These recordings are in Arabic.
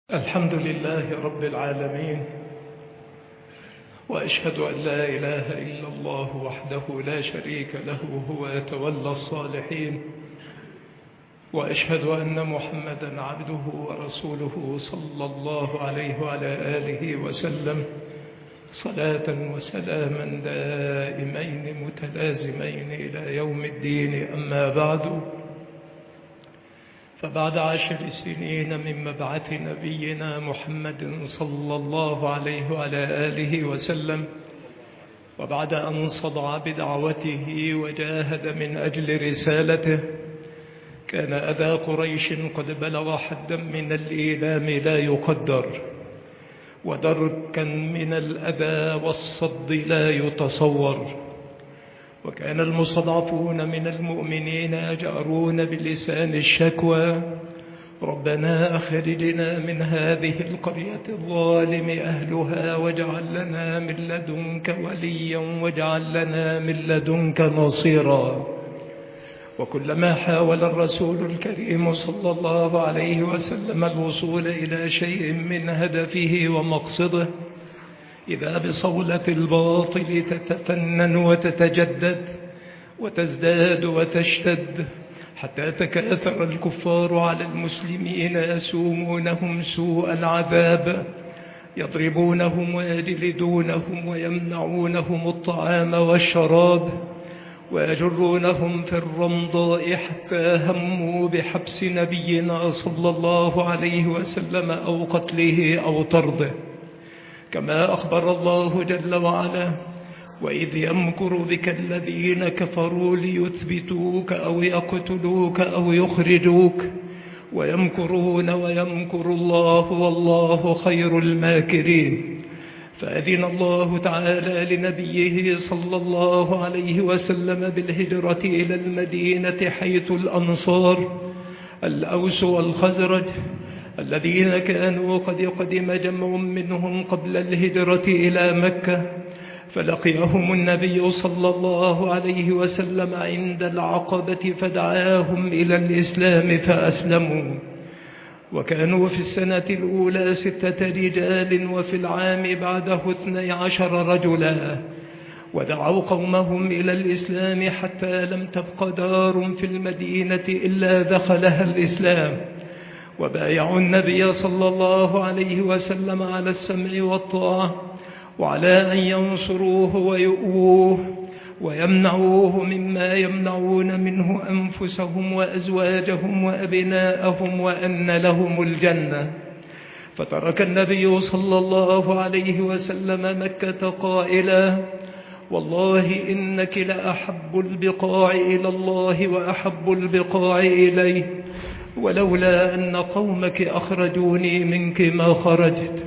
الحمد لله رب العالمين، وأشهد أن لا إله إلا الله وحده لا شريك له هو يتولى الصالحين، وأشهد أن محمدا عبده ورسوله صلى الله عليه وعلى آله وسلم صلاة وسلاما دائمين متلازمين إلى يوم الدين. أما بعد، فبعد 10 سنين من مبعث نبينا محمد صلى الله عليه وعلى آله وسلم، وبعد أن صدع بدعوته وجاهد من أجل رسالته، كان أذى قريش قد بلغ حدا من الإيلام لا يقدر، ودركا من الأذى والصد لا يتصور. وكان المستضعفون من المؤمنين يجأرون بلسان الشكوى: ربنا أخرجنا من هذه القرية الظالم أهلها واجعل لنا من لدنك وليا واجعل لنا من لدنك نصيرا. وكلما حاول الرسول الكريم صلى الله عليه وسلم الوصول إلى شيء من هدفه ومقصده، إذا بصولة الباطل تتفنن وتتجدد وتزداد وتشتد، حتى تكاثر الكفار على المسلمين يسومونهم سوء العذاب، يضربونهم ويجلدونهم ويمنعونهم الطعام والشراب، ويجرونهم في الرمضاء، حتى هموا بحبس نبينا صلى الله عليه وسلم أو قتله أو طرده. كما أخبر الله جل وعلا: وإذ يمكر بك الذين كفروا ليثبتوك أو يقتلوك أو يخرجوك ويمكرون ويمكر الله والله خير الماكرين. فأذن الله تعالى لنبيه صلى الله عليه وسلم بالهجرة إلى المدينة، حيث الأنصار الأوس والخزرج الذين كانوا قد قدم جمع منهم قبل الهجرة إلى مكة، فلقيهم النبي صلى الله عليه وسلم عند العقبة فدعاهم إلى الإسلام فأسلموا. وكانوا في السنة الأولى 6 رجال، وفي العام بعده 12 رجلا، ودعوا قومهم إلى الإسلام حتى لم تبق دار في المدينة إلا دخلها الإسلام، وبايعوا النبي صلى الله عليه وسلم على السمع والطاعة، وعلى أن ينصروه ويؤوه ويمنعوه مما يمنعون منه أنفسهم وأزواجهم وأبناءهم، وأن لهم الجنة. فترك النبي صلى الله عليه وسلم مكة قائلا: والله إنك لأحب البقاع إلى الله وأحب البقاع إليه، ولولا أن قومك أخرجوني منك ما خرجت.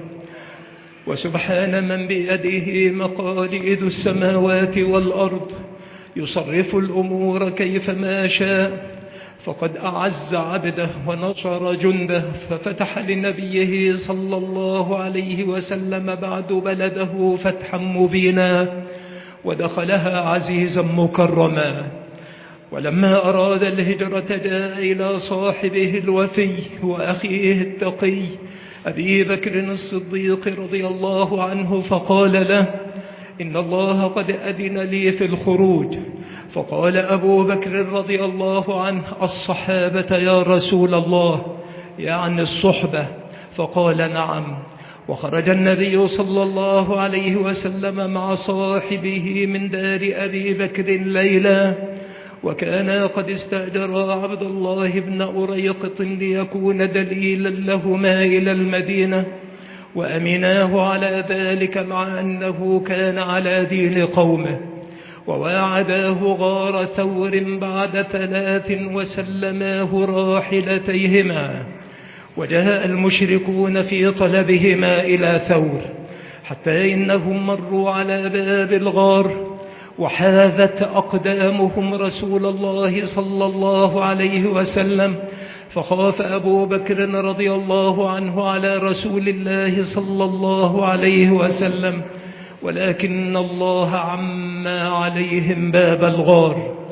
وسبحان من بيده مقاليد السماوات والأرض، يصرف الأمور كيفما شاء، فقد أعز عبده ونصر جنده، ففتح لنبيه صلى الله عليه وسلم بعد بلده فتحا مبينا، ودخلها عزيزا مكرما. ولما أراد الهجرة جاء إلى صاحبه الوفي وأخيه التقي أبي بكر الصديق رضي الله عنه، فقال له: إن الله قد أذن لي في الخروج. فقال أبو بكر رضي الله عنه: الصحابة يا رسول الله، يعني الصحبة؟ فقال: نعم. وخرج النبي صلى الله عليه وسلم مع صاحبه من دار أبي بكر ليلا، وكان قد استأجر عبد الله بن أريقط ليكون دليلا لهما إلى المدينة، وأمناه على ذلك مع أنه كان على دين قومه. وواعداه غار ثور بعد 3 وسلماه راحلتيهما، وجاء المشركون في طلبهما إلى ثور، حتى إنهم مروا على باب الغار، وحاذت أقدامهم رسول الله صلى الله عليه وسلم، فخاف أبو بكر رضي الله عنه على رسول الله صلى الله عليه وسلم، ولكن الله عمى عليهم باب الغار.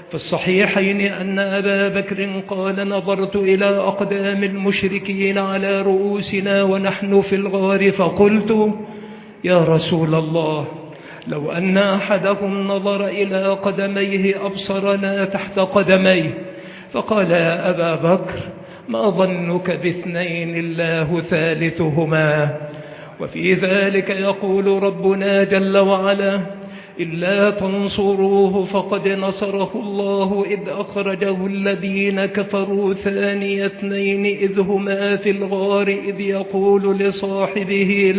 في الصحيحين أن أبا بكر قال: نظرت إلى أقدام المشركين على رؤوسنا ونحن في الغار، فقلت: يا رسول الله، لو أن أحدهم نظر إلى قدميه أبصرنا تحت قدميه. فقال: يا أبا بكر، ما ظنك باثنين الله ثالثهما؟ وفي ذلك يقول ربنا جل وعلا: إلا تنصروه فقد نصره الله إذ أخرجه الذين كفروا ثاني اثنين إذ هما في الغار إذ يقول لصاحبه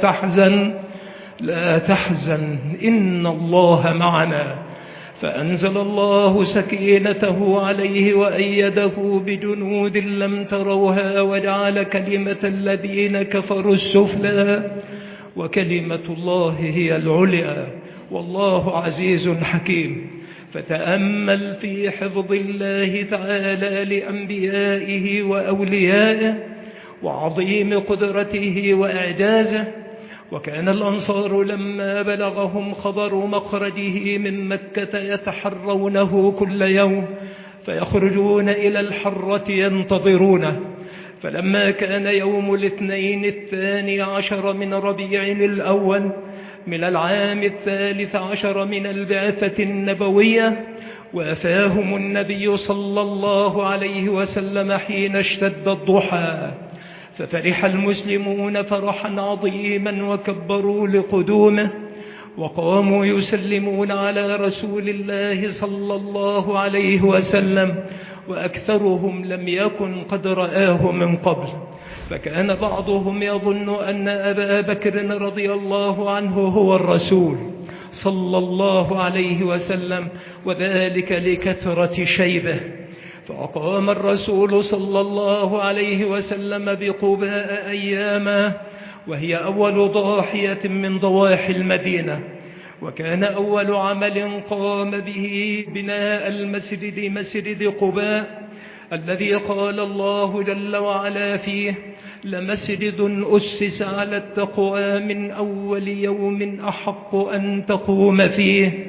لا تحزن إن الله معنا. فأنزل الله سكينته عليه وأيده بجنود لم تروها وجعل كلمة الذين كفروا السفلى وكلمة الله هي العليا والله عزيز حكيم. فتأمل في حفظ الله تعالى لأنبيائه وأوليائه وعظيم قدرته وإعجازه. وكان الأنصار لما بلغهم خبر مخرجه من مكة يتحرونه كل يوم، فيخرجون إلى الحرة ينتظرونه. فلما كان يوم الاثنين 12 من ربيع الأول من العام 13 من البعثة النبوية، وافاهم النبي صلى الله عليه وسلم حين اشتد الضحى، ففرح المسلمون فرحا عظيما وكبروا لقدومه، وقاموا يسلمون على رسول الله صلى الله عليه وسلم، وأكثرهم لم يكن قد رآه من قبل. فكان بعضهم يظن أن أبا بكر رضي الله عنه هو الرسول صلى الله عليه وسلم، وذلك لكثرة شيبه. فأقام الرسول صلى الله عليه وسلم بقباء أياما، وهي أول ضاحية من ضواحي المدينة. وكان أول عمل قام به بناء المسجد، مسجد قباء، الذي قال الله جل وعلا فيه: لمسجد أسس على التقوى من أول يوم أحق أن تقوم فيه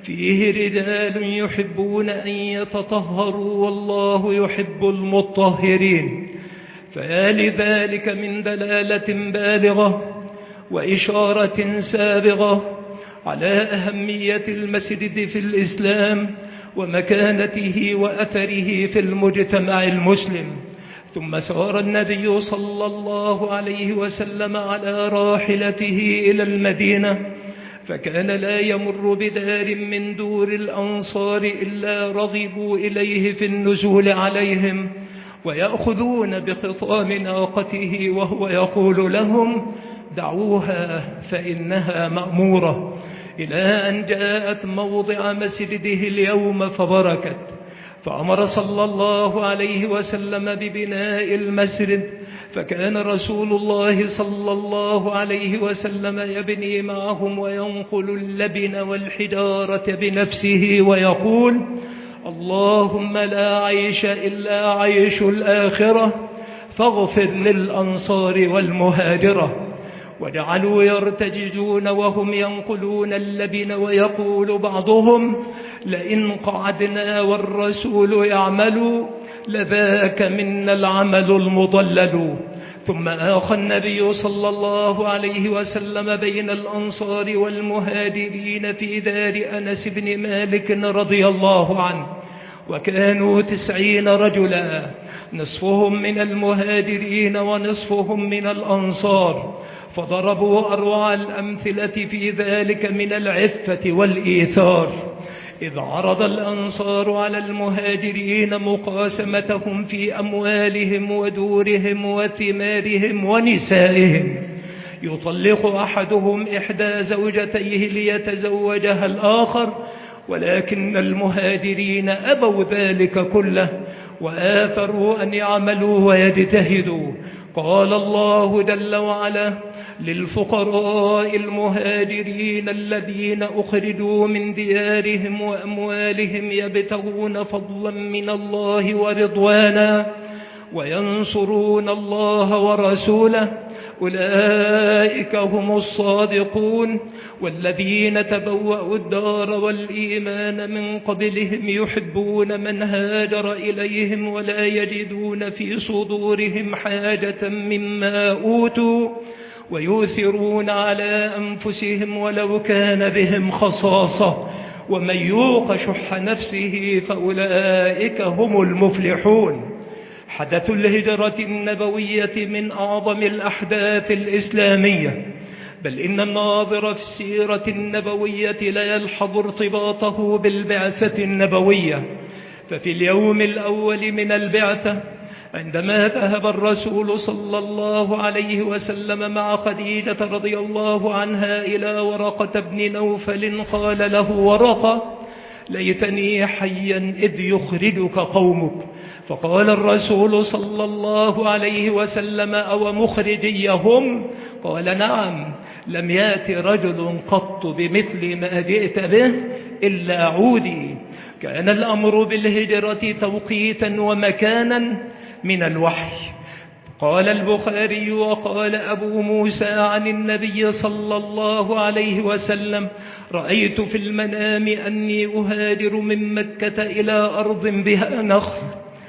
رجال يحبون أن يتطهروا والله يحب المطهرين. فيا لذلك من دلالة بالغة وإشارة سابغة على أهمية المسجد في الإسلام ومكانته وأثره في المجتمع المسلم. ثم سار النبي صلى الله عليه وسلم على راحلته إلى المدينة، فكان لا يمر بدار من دور الأنصار إلا رغبوا إليه في النزول عليهم، ويأخذون بخطام ناقته وهو يقول لهم: دعوها فإنها مأمورة، إلى أن جاءت موضع مسجده اليوم فبركت. فأمر صلى الله عليه وسلم ببناء المسجد، فكان رسول الله صلى الله عليه وسلم يبني معهم وينقل اللبن والحجارة بنفسه ويقول: اللهم لا عيش إلا عيش الآخرة فاغفر للأنصار والمهاجرة. وجعلوا يرتججون وهم ينقلون اللبن، ويقول بعضهم: لئن قعدنا والرسول يعمل لذاك منا العمل المضلل. ثم آخى النبي صلى الله عليه وسلم بين الأنصار والمهاجرين في دار أنس بن مالك رضي الله عنه، وكانوا 90 رجلا، نصفهم من المهاجرين ونصفهم من الأنصار، فضربوا أروع الأمثلة في ذلك من العفة والإيثار، إذ عرض الأنصار على المهاجرين مقاسمتهم في أموالهم ودورهم وثمارهم ونسائهم. يطلق أحدهم إحدى زوجتيه ليتزوجها الآخر، ولكن المهاجرين أبوا ذلك كله وآثروا أن يعملوا ويجتهدوا. قال الله جل وعلا: للفقراء المهاجرين الذين أخرجوا من ديارهم وأموالهم يبتغون فضلا من الله ورضوانا وينصرون الله ورسوله أولئك هم الصادقون والذين تبوأوا الدار والإيمان من قبلهم يحبون من هاجر إليهم ولا يجدون في صدورهم حاجة مما أوتوا ويؤثرون على أنفسهم ولو كان بهم خصاصة ومن يوق شح نفسه فأولئك هم المفلحون. حدث الهجرة النبوية من أعظم الأحداث الإسلامية، بل إن الناظر في السيرة النبوية لا يلحظ ارتباطه بالبعثة النبوية. ففي اليوم الأول من البعثة عندما ذهب الرسول صلى الله عليه وسلم مع خديجة رضي الله عنها إلى ورقة بن نوفل قال له ورقة: ليتني حيا إذ يخرجك قومك. فقال الرسول صلى الله عليه وسلم: أو مخرجيهم؟ قال: نعم، لم يأت رجل قط بمثل ما جئت به إلا عودي. كان الأمر بالهجرة توقيتا ومكانا من الوحي. قال البخاري وقال أبو موسى عن النبي صلى الله عليه وسلم: رأيت في المنام أني أهاجر من مكة إلى أرض بها نخل،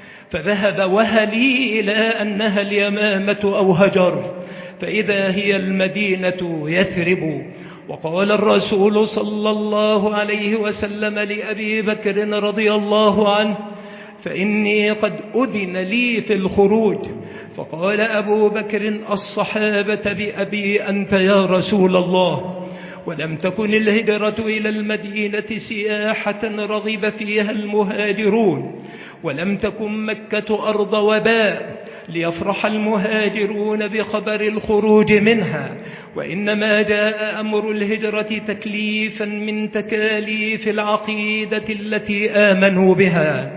فذهب وهلي إلى أنها اليمامة أو هجر، فإذا هي المدينة يثرب. وقال الرسول صلى الله عليه وسلم لأبي بكر رضي الله عنه: فإني قد أذن لي في الخروج. فقال أبو بكر: الصحابة بأبي أنت يا رسول الله. ولم تكن الهجرة إلى المدينة سياحة رغب فيها المهاجرون، ولم تكن مكة أرض وباء ليفرح المهاجرون بخبر الخروج منها، وإنما جاء أمر الهجرة تكليفا من تكاليف العقيدة التي آمنوا بها،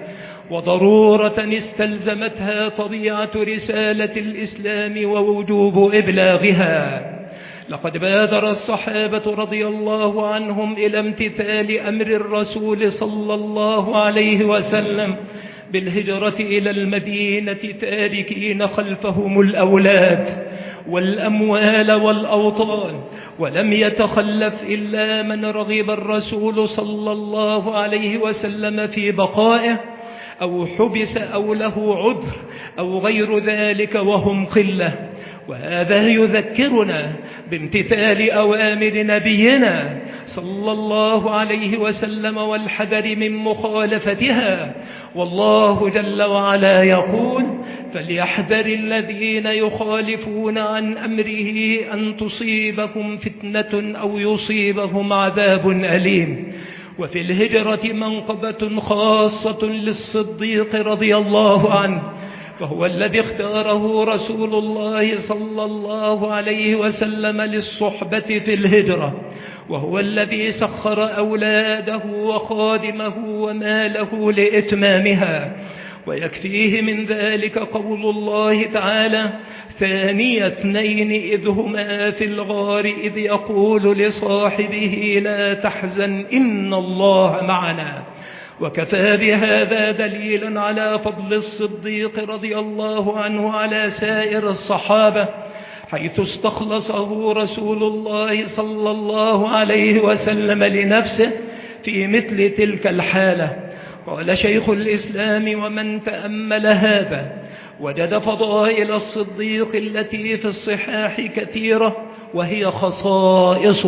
وضرورة استلزمتها طبيعة رسالة الإسلام ووجوب إبلاغها. لقد بادر الصحابة رضي الله عنهم إلى امتثال أمر الرسول صلى الله عليه وسلم بالهجرة إلى المدينة، تاركين خلفهم الأولاد والأموال والأوطان، ولم يتخلف إلا من رغب الرسول صلى الله عليه وسلم في بقائه أو حبس أو له عذر أو غير ذلك، وهم قلة. وهذا يذكرنا بامتثال أوامر نبينا صلى الله عليه وسلم والحذر من مخالفتها. والله جل وعلا يقول: فليحذر الذين يخالفون عن أمره أن تصيبكم فتنة أو يصيبهم عذاب أليم. وفي الهجرة منقبة خاصة للصديق رضي الله عنه، فهو الذي اختاره رسول الله صلى الله عليه وسلم للصحبة في الهجرة، وهو الذي سخر أولاده وخادمه وماله لإتمامها. ويكفيه من ذلك قول الله تعالى: ثاني اثنين إذ هما في الغار إذ يقول لصاحبه لا تحزن إن الله معنا. وكفى بهذا دليلا على فضل الصديق رضي الله عنه على سائر الصحابة، حيث استخلصه رسول الله صلى الله عليه وسلم لنفسه في مثل تلك الحالة. قال شيخ الإسلام: ومن تأمل هذا وجد فضائل الصديق التي في الصحاح كثيرة، وهي خصائص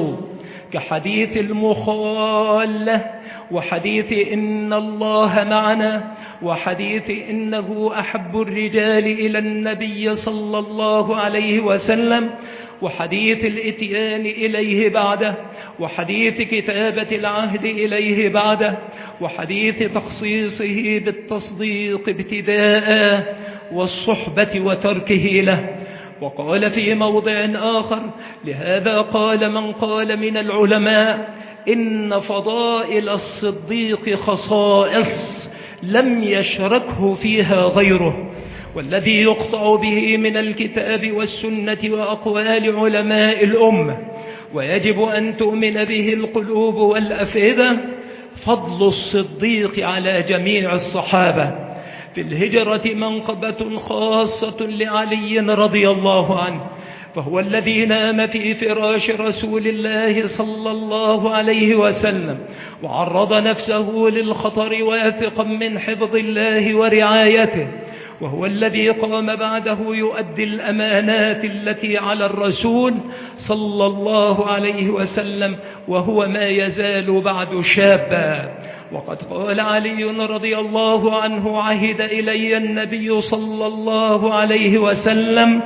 كحديث المخالة، وحديث إن الله معنا، وحديث إنه أحب الرجال إلى النبي صلى الله عليه وسلم، وحديث الإتيان إليه بعده، وحديث كتابة العهد إليه بعده، وحديث تخصيصه بالتصديق ابتداء والصحبة وتركه له. وقال في موضع آخر: لهذا قال من قال من العلماء إن فضائل الصديق خصائص لم يشركه فيها غيره، والذي يقطع به من الكتاب والسنة وأقوال علماء الأمة، ويجب أن تؤمن به القلوب والأفئدة، فضل الصديق على جميع الصحابة. في الهجرة منقبة خاصة لعلي رضي الله عنه، فهو الذي نام في فراش رسول الله صلى الله عليه وسلم وعرض نفسه للخطر واثقا من حفظ الله ورعايته، وهو الذي قام بعده يؤدي الأمانات التي على الرسول صلى الله عليه وسلم، وهو ما يزال بعد شابا. وقد قال علي رضي الله عنه: عهد إلي النبي صلى الله عليه وسلم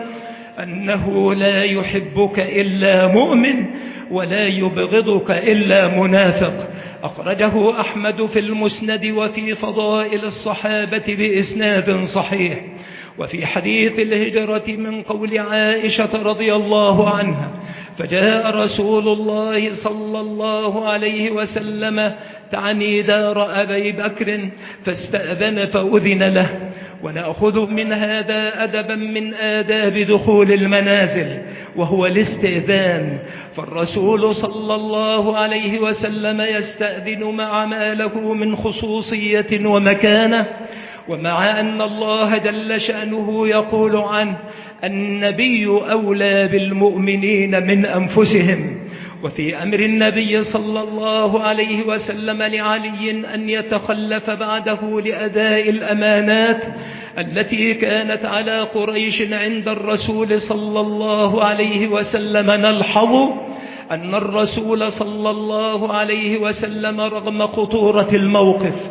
أنه لا يحبك إلا مؤمن ولا يبغضك إلا منافق. أخرجه أحمد في المسند وفي فضائل الصحابة بإسناد صحيح. وفي حديث الهجرة من قول عائشة رضي الله عنها: فجاء رسول الله صلى الله عليه وسلم تعني دار أبي بكر فاستأذن فأذن له. ونأخذ من هذا أدبا من آداب دخول المنازل، وهو الاستئذان. فالرسول صلى الله عليه وسلم يستأذن مع ما له من خصوصية ومكانة، ومع أن الله جل شأنه يقول عنه: النبي أولى بالمؤمنين من أنفسهم. وفي أمر النبي صلى الله عليه وسلم لعلي أن يتخلف بعده لأداء الأمانات التي كانت على قريش عند الرسول صلى الله عليه وسلم، نلحظ أن الرسول صلى الله عليه وسلم رغم خطورة الموقف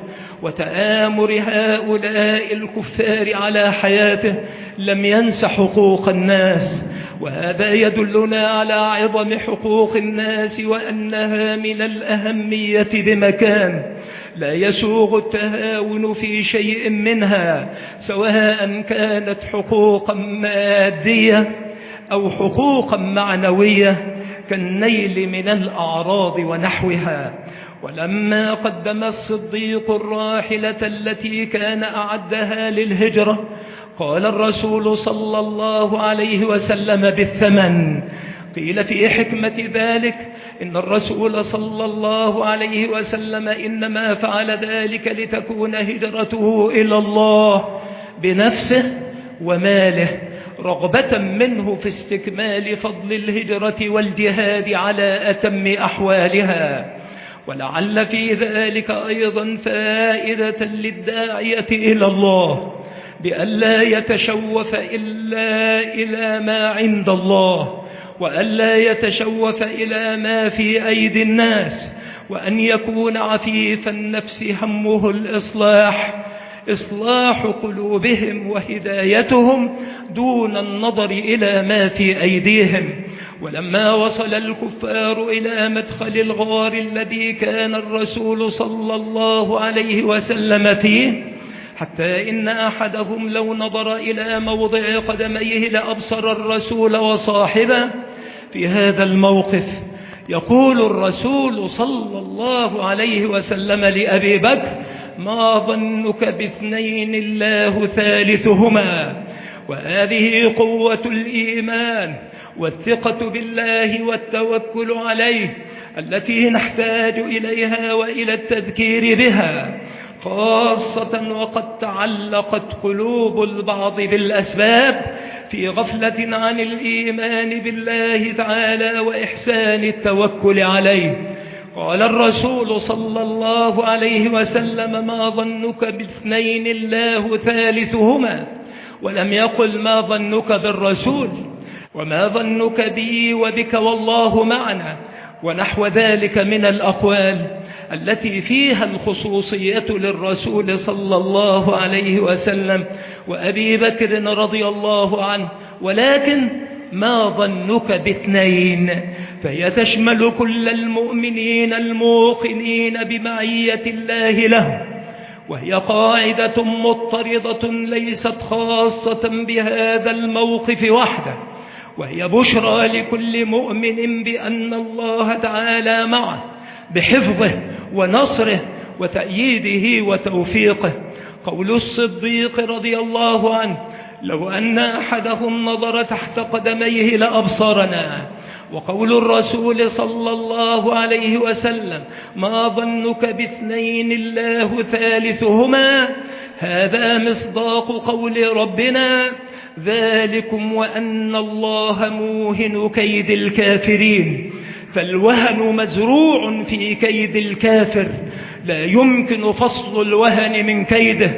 وتآمر هؤلاء الكفار على حياته لم ينس حقوق الناس. وهذا يدلنا على عظم حقوق الناس وأنها من الأهمية بمكان، لا يسوغ التهاون في شيء منها، سواء كانت حقوقا مادية أو حقوقا معنوية كالنيل من الأعراض ونحوها. ولما قدم الصديق الراحلة التي كان أعدها للهجرة قال الرسول صلى الله عليه وسلم: بالثمن. قيل في حكمة ذلك إن الرسول صلى الله عليه وسلم إنما فعل ذلك لتكون هجرته إلى الله بنفسه وماله، رغبة منه في استكمال فضل الهجرة والجهاد على أتم أحوالها. ولعل في ذلك أيضا فائدة للداعية إلى الله بألا يتشوف إلا إلى ما عند الله، وألا يتشوف إلى ما في أيدي الناس، وأن يكون عفيف النفس همه إصلاح قلوبهم وهدايتهم دون النظر إلى ما في أيديهم. ولما وصل الكفار إلى مدخل الغار الذي كان الرسول صلى الله عليه وسلم فيه، حتى إن أحدهم لو نظر إلى موضع قدميه لأبصر الرسول وصاحبه في هذا الموقف. يقول الرسول صلى الله عليه وسلم لأبي بكر: ما ظنك باثنين الله ثالثهما. وهذه قوة الإيمان والثقة بالله والتوكل عليه التي نحتاج إليها وإلى التذكير بها، خاصة وقد تعلقت قلوب البعض بالأسباب في غفلة عن الإيمان بالله تعالى وإحسان التوكل عليه. قال الرسول صلى الله عليه وسلم: ما ظنك باثنين الله ثالثهما، ولم يقل ما ظنك بالرسول، وما ظنك بي وبك والله معنا، ونحو ذلك من الأقوال التي فيها الخصوصية للرسول صلى الله عليه وسلم وأبي بكر رضي الله عنه. ولكن ما ظنك باثنين فهي تشمل كل المؤمنين الموقنين بمعية الله له، وهي قاعدة مضطردة ليست خاصة بهذا الموقف وحده، وهي بشرى لكل مؤمن بأن الله تعالى معه بحفظه ونصره وتأييده وتوفيقه. قول الصديق رضي الله عنه: لو أن أحدهم نظر تحت قدميه لأبصرنا. وقول الرسول صلى الله عليه وسلم: ما ظنك باثنين الله ثالثهما، هذا مصداق قول ربنا: ذلكم وأن الله موهن كيد الكافرين. فالوهن مزروع في كيد الكافر، لا يمكن فصل الوهن من كيده.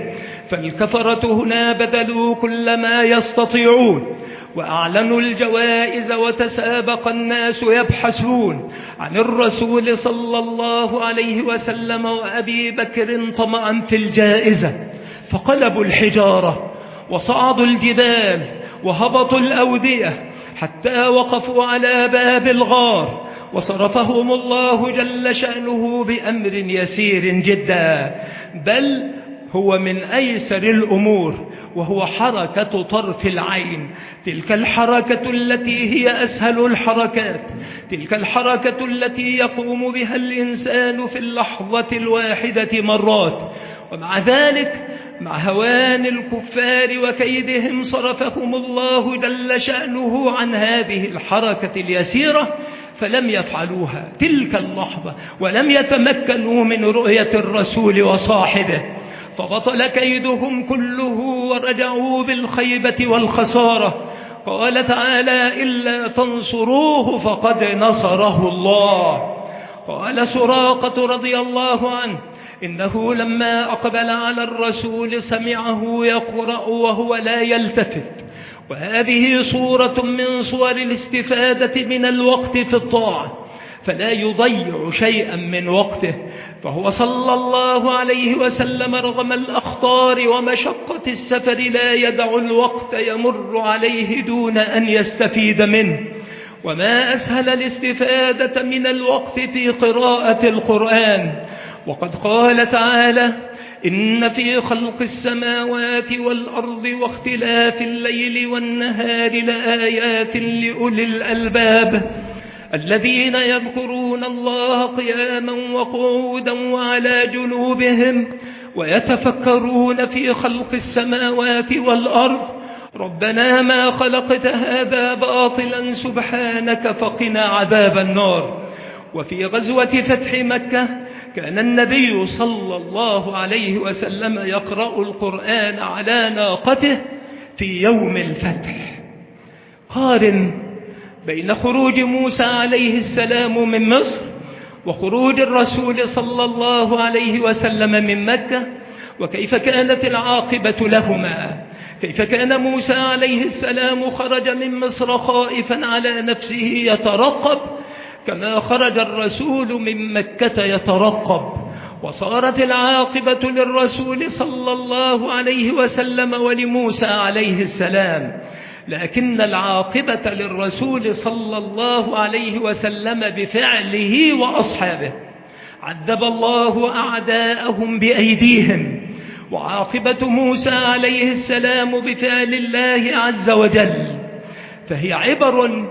فالكفرة هنا بذلوا كل ما يستطيعون وأعلنوا الجوائز، وتسابق الناس يبحثون عن الرسول صلى الله عليه وسلم وأبي بكر طمعا في الجائزة، فقلبوا الحجارة وصعدوا الجبال وهبطوا الأودية حتى وقفوا على باب الغار، وصرفهم الله جل شأنه بأمر يسير جدا، بل هو من أيسر الأمور، وهو حركة طرف العين. تلك الحركة التي هي أسهل الحركات، تلك الحركة التي يقوم بها الإنسان في اللحظة الواحدة مرات، ومع ذلك مع هوان الكفار وكيدهم صرفهم الله جل شأنه عن هذه الحركة اليسيرة، فلم يفعلوها تلك اللحظة، ولم يتمكنوا من رؤية الرسول وصاحبه، فبطل كيدهم كله ورجعوا بالخيبة والخسارة. قال تعالى: إلا تنصروه فقد نصره الله. قال سراقة رضي الله عنه: إنه لما أقبل على الرسول سمعه يقرأ وهو لا يلتفت، وهذه صورة من صور الاستفادة من الوقت في الطاعة، فلا يضيع شيئا من وقته، فهو صلى الله عليه وسلم رغم الأخطار ومشقة السفر لا يدع الوقت يمر عليه دون أن يستفيد منه. وما أسهل الاستفادة من الوقت في قراءة القرآن، وقد قال تعالى: إن في خلق السماوات والأرض واختلاف الليل والنهار لآيات لأولي الألباب الذين يذكرون الله قياما وقعودا وعلى جنوبهم ويتفكرون في خلق السماوات والأرض ربنا ما خلقت هذا باطلا سبحانك فقنا عذاب النار. وفي غزوة فتح مكة كان النبي صلى الله عليه وسلم يقرأ القرآن على ناقته في يوم الفتح. قارن بين خروج موسى عليه السلام من مصر وخروج الرسول صلى الله عليه وسلم من مكة، وكيف كانت العاقبة لهما. كيف كان موسى عليه السلام خرج من مصر خائفا على نفسه يترقب، كما خرج الرسول من مكة يترقب. وصارت العاقبة للرسول صلى الله عليه وسلم ولموسى عليه السلام، لكن العاقبة للرسول صلى الله عليه وسلم بفعله وأصحابه. عذب الله أعداءهم بأيديهم، وعاقبة موسى عليه السلام بفعل الله عز وجل. فهي عبر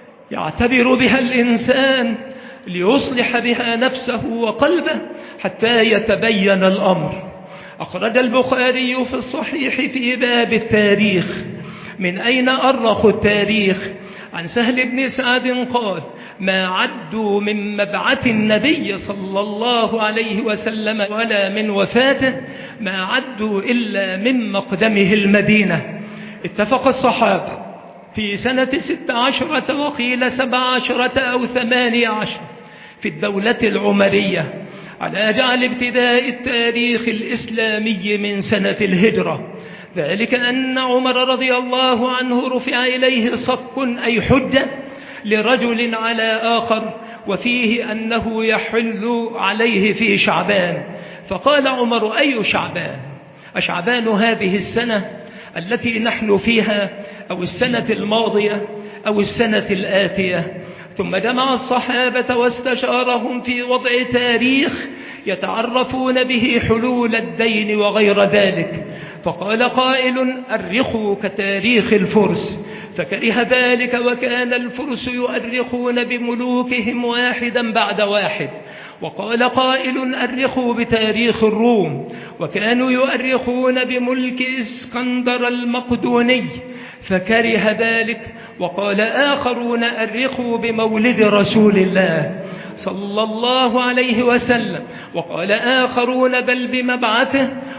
يعتبر بها الإنسان ليصلح بها نفسه وقلبه حتى يتبين الأمر. أخرج البخاري في الصحيح في باب التاريخ: من أين أرخ التاريخ؟ عن سهل بن سعد قال: ما عدوا من مبعث النبي صلى الله عليه وسلم ولا من وفاته ما عدوا إلا من مقدمه المدينة. اتفق الصحابة في سنة 16 وقيل 17 أو 18 في الدولة العمرية على جعل ابتداء التاريخ الإسلامي من سنة الهجرة، ذلك أن عمر رضي الله عنه رفع إليه صك أي حجة لرجل على آخر، وفيه أنه يحل عليه في شعبان. فقال عمر: أي شعبان؟ أشعبان هذه السنة التي نحن فيها، أو السنة الماضية، أو السنة الآتية؟ ثم جمع الصحابة واستشارهم في وضع تاريخ يتعرفون به حلول الدين وغير ذلك، فقال قائل: أرخوا كتاريخ الفرس، فكره ذلك، وكان الفرس يؤرخون بملوكهم واحدا بعد واحد. وقال قائل: أرخوا بتاريخ الروم، وكانوا يؤرخون بملك اسكندر المقدوني، فكره ذلك. وقال آخرون: أرخوا بمولد رسول الله صلى الله عليه وسلم. وقال آخرون: بل بمبعثه.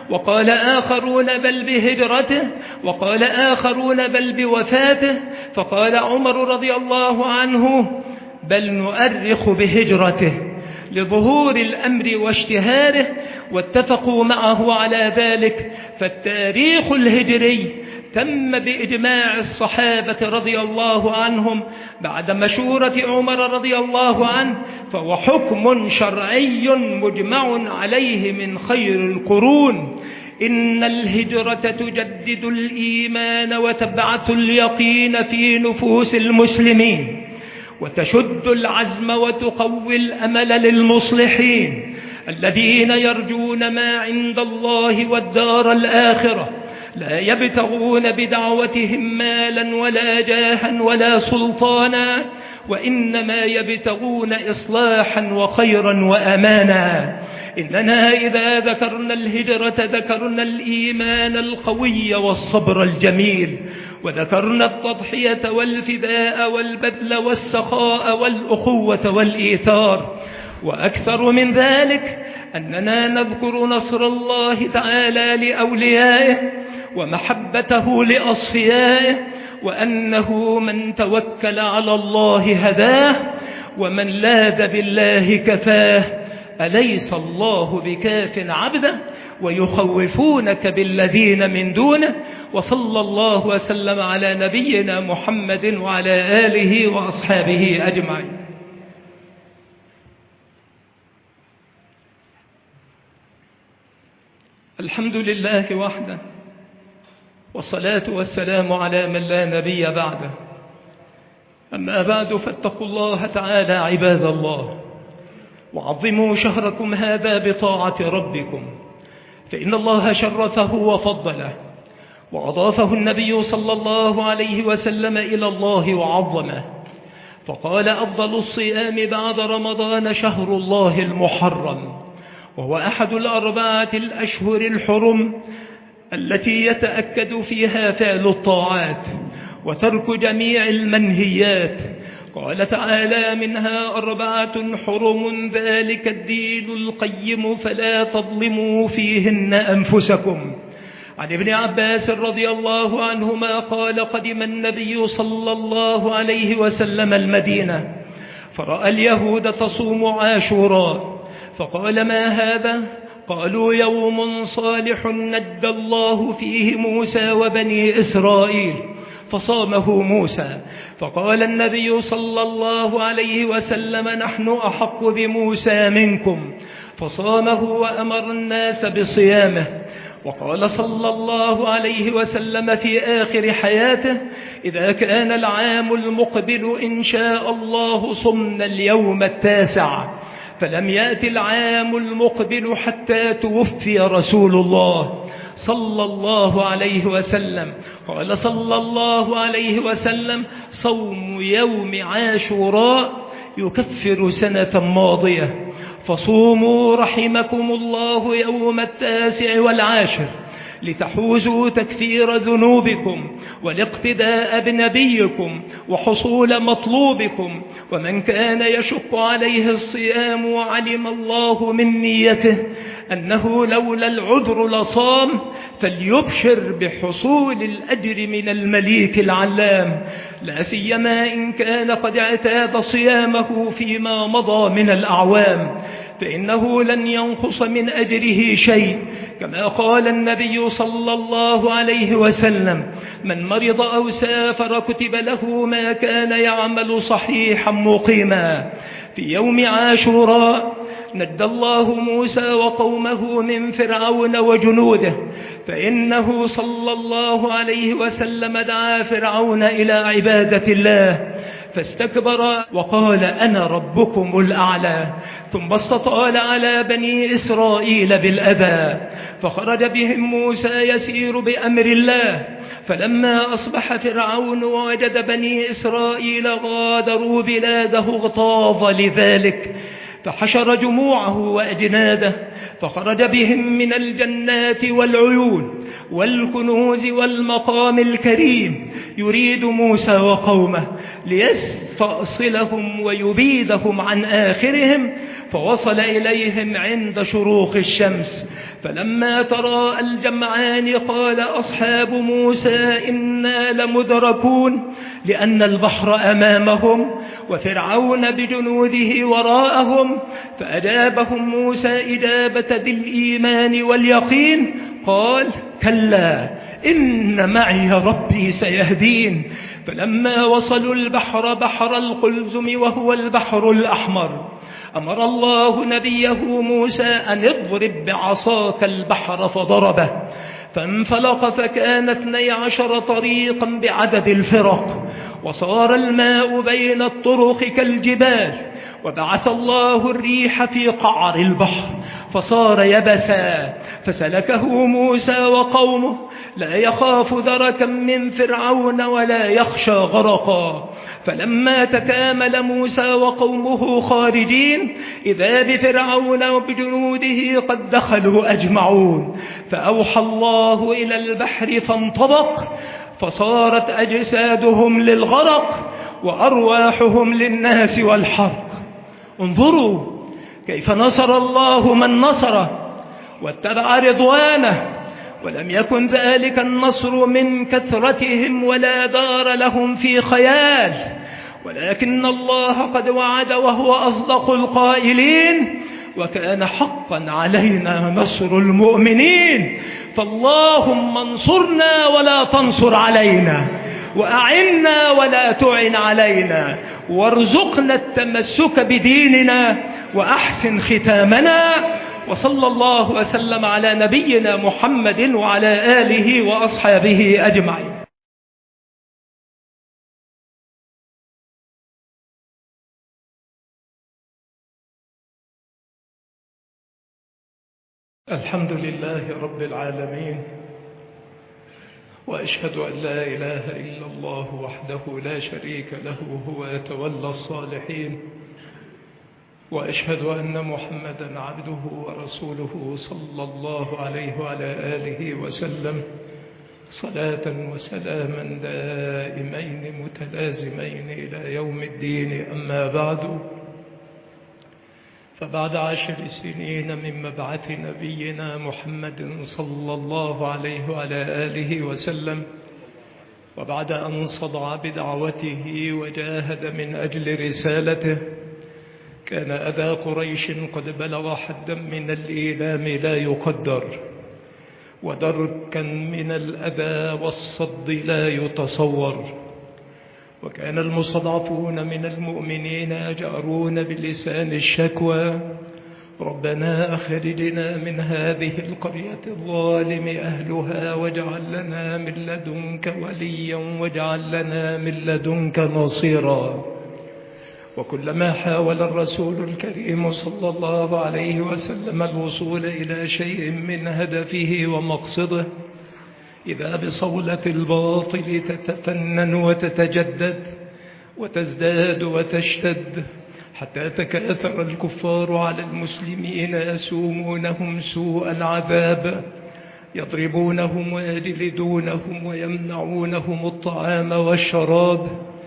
وقال آخرون بل بهجرته، وقال آخرون بل بوفاته. فقال عمر رضي الله عنه بل نؤرخ بهجرته لظهور الأمر واشتهاره، واتفقوا معه على ذلك. فالتاريخ الهجري تم بإجماع الصحابة رضي الله عنهم بعد مشورة عمر رضي الله عنه، فهو حكم شرعي مجمع عليه من خير القرون. إن الهجرة تجدد الإيمان وتبعث اليقين في نفوس المسلمين، وتشد العزم وتقوي الأمل للمصلحين الذين يرجون ما عند الله والدار الآخرة، لا يبتغون بدعوتهم مالا ولا جاها ولا سلطانا، وإنما يبتغون إصلاحا وخيرا وأمانا. إننا إذا ذكرنا الهجرة ذكرنا الإيمان القوي والصبر الجميل، وذكرنا التضحية والفداء والبذل والسخاء والأخوة والإيثار. وأكثر من ذلك أننا نذكر نصر الله تعالى لأوليائه ومحبته لأصفيائه، وأنه من توكل على الله هداه ومن لاذ بالله كفاه. أليس الله بكاف عبده ويخوفونك بالذين من دونه. وصلى الله وسلم على نبينا محمد وعلى آله وأصحابه أجمعين. الحمد لله وحده، والصلاة والسلام على من لا نبي بعده. أما بعد، فاتقوا الله تعالى عباد الله، وعظموا شهركم هذا بطاعة ربكم، فإن الله شرفه وفضله، وأضافه النبي صلى الله عليه وسلم إلى الله وعظمه، فقال أفضل الصيام بعد رمضان شهر الله المحرم، وهو أحد الأربعة الأشهر الحرم التي يتأكد فيها فعل الطاعات وترك جميع المنهيات. قال تعالى: منها أربعة حرم ذلك الدين القيم فلا تظلموا فيهن أنفسكم. عن ابن عباس رضي الله عنهما قال: قدم النبي صلى الله عليه وسلم المدينة فرأى اليهود تصوم عاشوراء، فقال: ما هذا؟ قالوا: يوم صالح نجى الله فيه موسى وبني إسرائيل، فصامه موسى. فقال النبي صلى الله عليه وسلم: نحن أحق بموسى منكم، فصامه وأمر الناس بصيامه. وقال صلى الله عليه وسلم في آخر حياته: إذا كان العام المقبل إن شاء الله صمنا اليوم 9. فلم يأتي العام المقبل حتى توفي رسول الله صلى الله عليه وسلم. قال صلى الله عليه وسلم: صوم يوم عاشوراء يكفر سنة ماضية، فصوموا رحمكم الله يوم 9 والعاشر لتحوزوا تكفير ذنوبكم والاقتداء بنبيكم وحصول مطلوبكم. ومن كان يشق عليه الصيام وعلم الله من نيته أنه لولا العذر لصام فليبشر بحصول الأجر من المليك العلام، لا سيما إن كان قد اعتاد صيامه فيما مضى من الأعوام، فإنه لن ينقص من أجره شيء، كما قال النبي صلى الله عليه وسلم: من مرض أو سافر كتب له ما كان يعمل صحيحا مقيما. في يوم عاشوراء نجى الله موسى وقومه من فرعون وجنوده، فإنه صلى الله عليه وسلم دعا فرعون إلى عبادة الله فاستكبر وقال: أنا ربكم الأعلى، ثم استطال على بني إسرائيل بالأذى، فخرج بهم موسى يسير بأمر الله. فلما أصبح فرعون ووجد بني إسرائيل غادروا بلاده اغتاظ لذلك، فحشر جموعه وأجناده فخرج بهم من الجنات والعيون والكنوز والمقام الكريم، يريد موسى وقومه ليستأصلهم ويبيدهم عن آخرهم. فوصل إليهم عند شروق الشمس. فلما تراءى الجمعان قال أصحاب موسى إنا لمدركون، لأن البحر أمامهم وفرعون بجنوده وراءهم. فأجابهم موسى إجابة ذي الإيمان واليقين، قال كلا إن معي ربي سيهدين. فلما وصلوا البحر بحر القلزم وهو البحر الأحمر، أمر الله نبيه موسى أن اضرب بعصاك البحر فضربه، فانفلق فكان 12 طريقا بعدد الفرق، وصار الماء بين الطرق كالجبال. وبعث الله الريح في قعر البحر فصار يبسا، فسلكه موسى وقومه لا يخاف دركا من فرعون ولا يخشى غرقا. فلما تكامل موسى وقومه خارجين إذا بفرعون وبجنوده قد دخلوا أجمعون. فأوحى الله إلى البحر فانطبق، فصارت أجسادهم للغرق وأرواحهم للناس والحرق. انظروا كيف نصر الله من نصره واتبع رضوانه، ولم يكن ذلك النصر من كثرتهم ولا دار لهم في خيال، ولكن الله قد وعد وهو أصدق القائلين وكان حقا علينا نصر المؤمنين. فاللهم انصرنا ولا تنصر علينا، وأعنا ولا تعن علينا، وارزقنا التمسك بديننا وأحسن ختامنا. وصلى الله وسلم على نبينا محمد وعلى آله وأصحابه أجمعين. الحمد لله رب العالمين، وأشهد أن لا إله إلا الله وحده لا شريك له هو يتولى الصالحين، وأشهد أن محمدا عبده ورسوله صلى الله عليه وعلى آله وسلم، صلاة وسلاما دائمين متلازمين إلى يوم الدين. أما بعد، فبعد 10 سنين من مبعث نبينا محمد صلى الله عليه وعلى آله وسلم، وبعد أن صدع بدعوته وجاهد من أجل رسالته، كان أذى قريش قد بلغ حدا من الإيلام لا يقدر، ودركا من الأذى والصد لا يتصور. وكان المستضعفون من المؤمنين يجأرون بلسان الشكوى: ربنا أخرجنا من هذه القرية الظالم أهلها واجعل لنا من لدنك وليا واجعل لنا من لدنك نصيرا. وكلما حاول الرسول الكريم صلى الله عليه وسلم الوصول إلى شيء من هدفه ومقصده، إذا بصولة الباطل تتفنن وتتجدد وتزداد وتشتد، حتى تكاثر الكفار على المسلمين يسومونهم سوء العذاب، يضربونهم ويجلدونهم ويمنعونهم الطعام والشراب،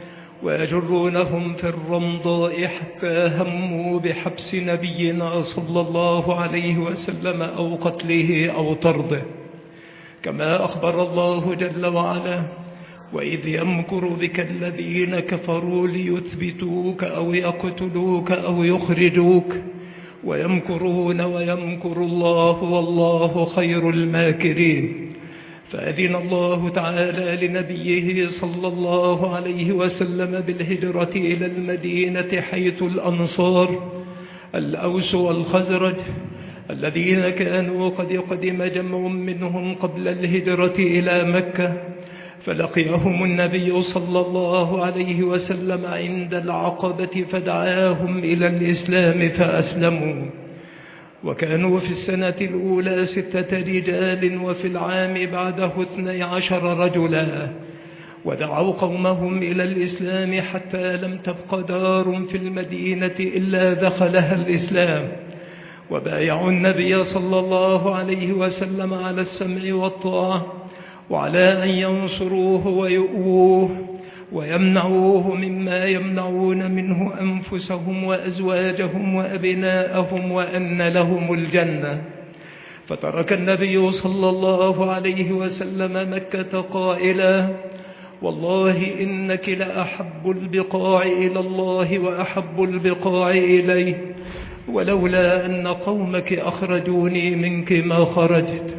ويجرونهم في الرمضاء حتى هموا بحبس نبينا صلى الله عليه وسلم أو قتله أو طرده. كما أخبر الله جل وعلا: وإذ يمكر بك الذين كفروا ليثبتوك أو يقتلوك أو يخرجوك ويمكرون ويمكر الله والله خير الماكرين. فأذن الله تعالى لنبيه صلى الله عليه وسلم بالهجرة إلى المدينة، حيث الأنصار الأوس والخزرج الذين كانوا قد قدم جمع منهم قبل الهجرة إلى مكة، فلقيهم النبي صلى الله عليه وسلم عند العقبة فدعاهم إلى الإسلام فأسلموا. وكانوا في السنة الأولى 6 رجال، وفي العام بعده 12 رجلا، ودعوا قومهم إلى الإسلام حتى لم تبق دار في المدينة إلا دخلها الإسلام، وبايعوا النبي صلى الله عليه وسلم على السمع والطاعة وعلى أن ينصروه ويؤوه، ويمنعوه مما يمنعون منه أنفسهم وأزواجهم وأبناءهم وأن لهم الجنة. فترك النبي صلى الله عليه وسلم مكة قائلا: والله إنك لأحب البقاع إلى الله وأحب البقاع إليه، ولولا أن قومك أخرجوني منك ما خرجت.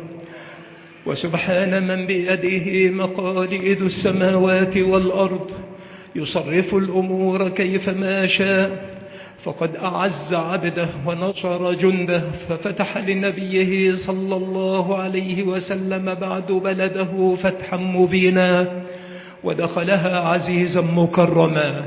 وسبحان من بيده مقاليد السماوات والأرض يصرف الأمور كيفما شاء، فقد أعز عبده ونصر جنده، ففتح لنبيه صلى الله عليه وسلم بعد بلده فتحا مبينا، ودخلها عزيزا مكرما.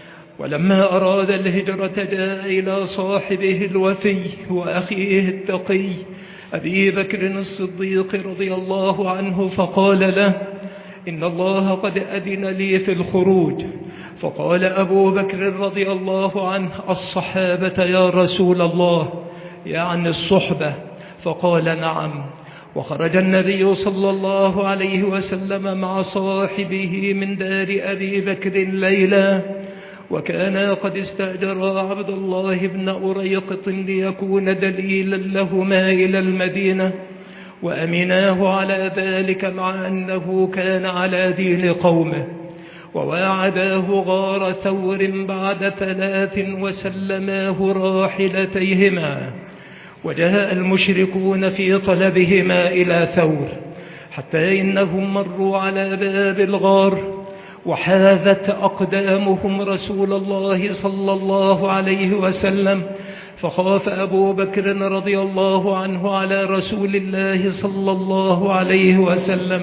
ولما أراد الهجرة جاء إلى صاحبه الوفي وأخيه التقي أبي بكر الصديق رضي الله عنه، فقال له: إن الله قد أذن لي في الخروج. فقال أبو بكر رضي الله عنه: الصحابة يا رسول الله، يعني الصحبة. فقال: نعم. وخرج النبي صلى الله عليه وسلم مع صاحبه من دار أبي بكر ليلا، وكان قد استأجر عبد الله بن أريقط ليكون دليلا لهما إلى المدينة، وأمناه على ذلك مع أنه كان على دين قومه. وواعداه غار ثور بعد 3 وسلماه راحلتيهما. وجاء المشركون في طلبهما إلى ثور، حتى إنهم مروا على باب الغار وحاذت أقدامهم رسول الله صلى الله عليه وسلم، فخاف أبو بكر رضي الله عنه على رسول الله صلى الله عليه وسلم،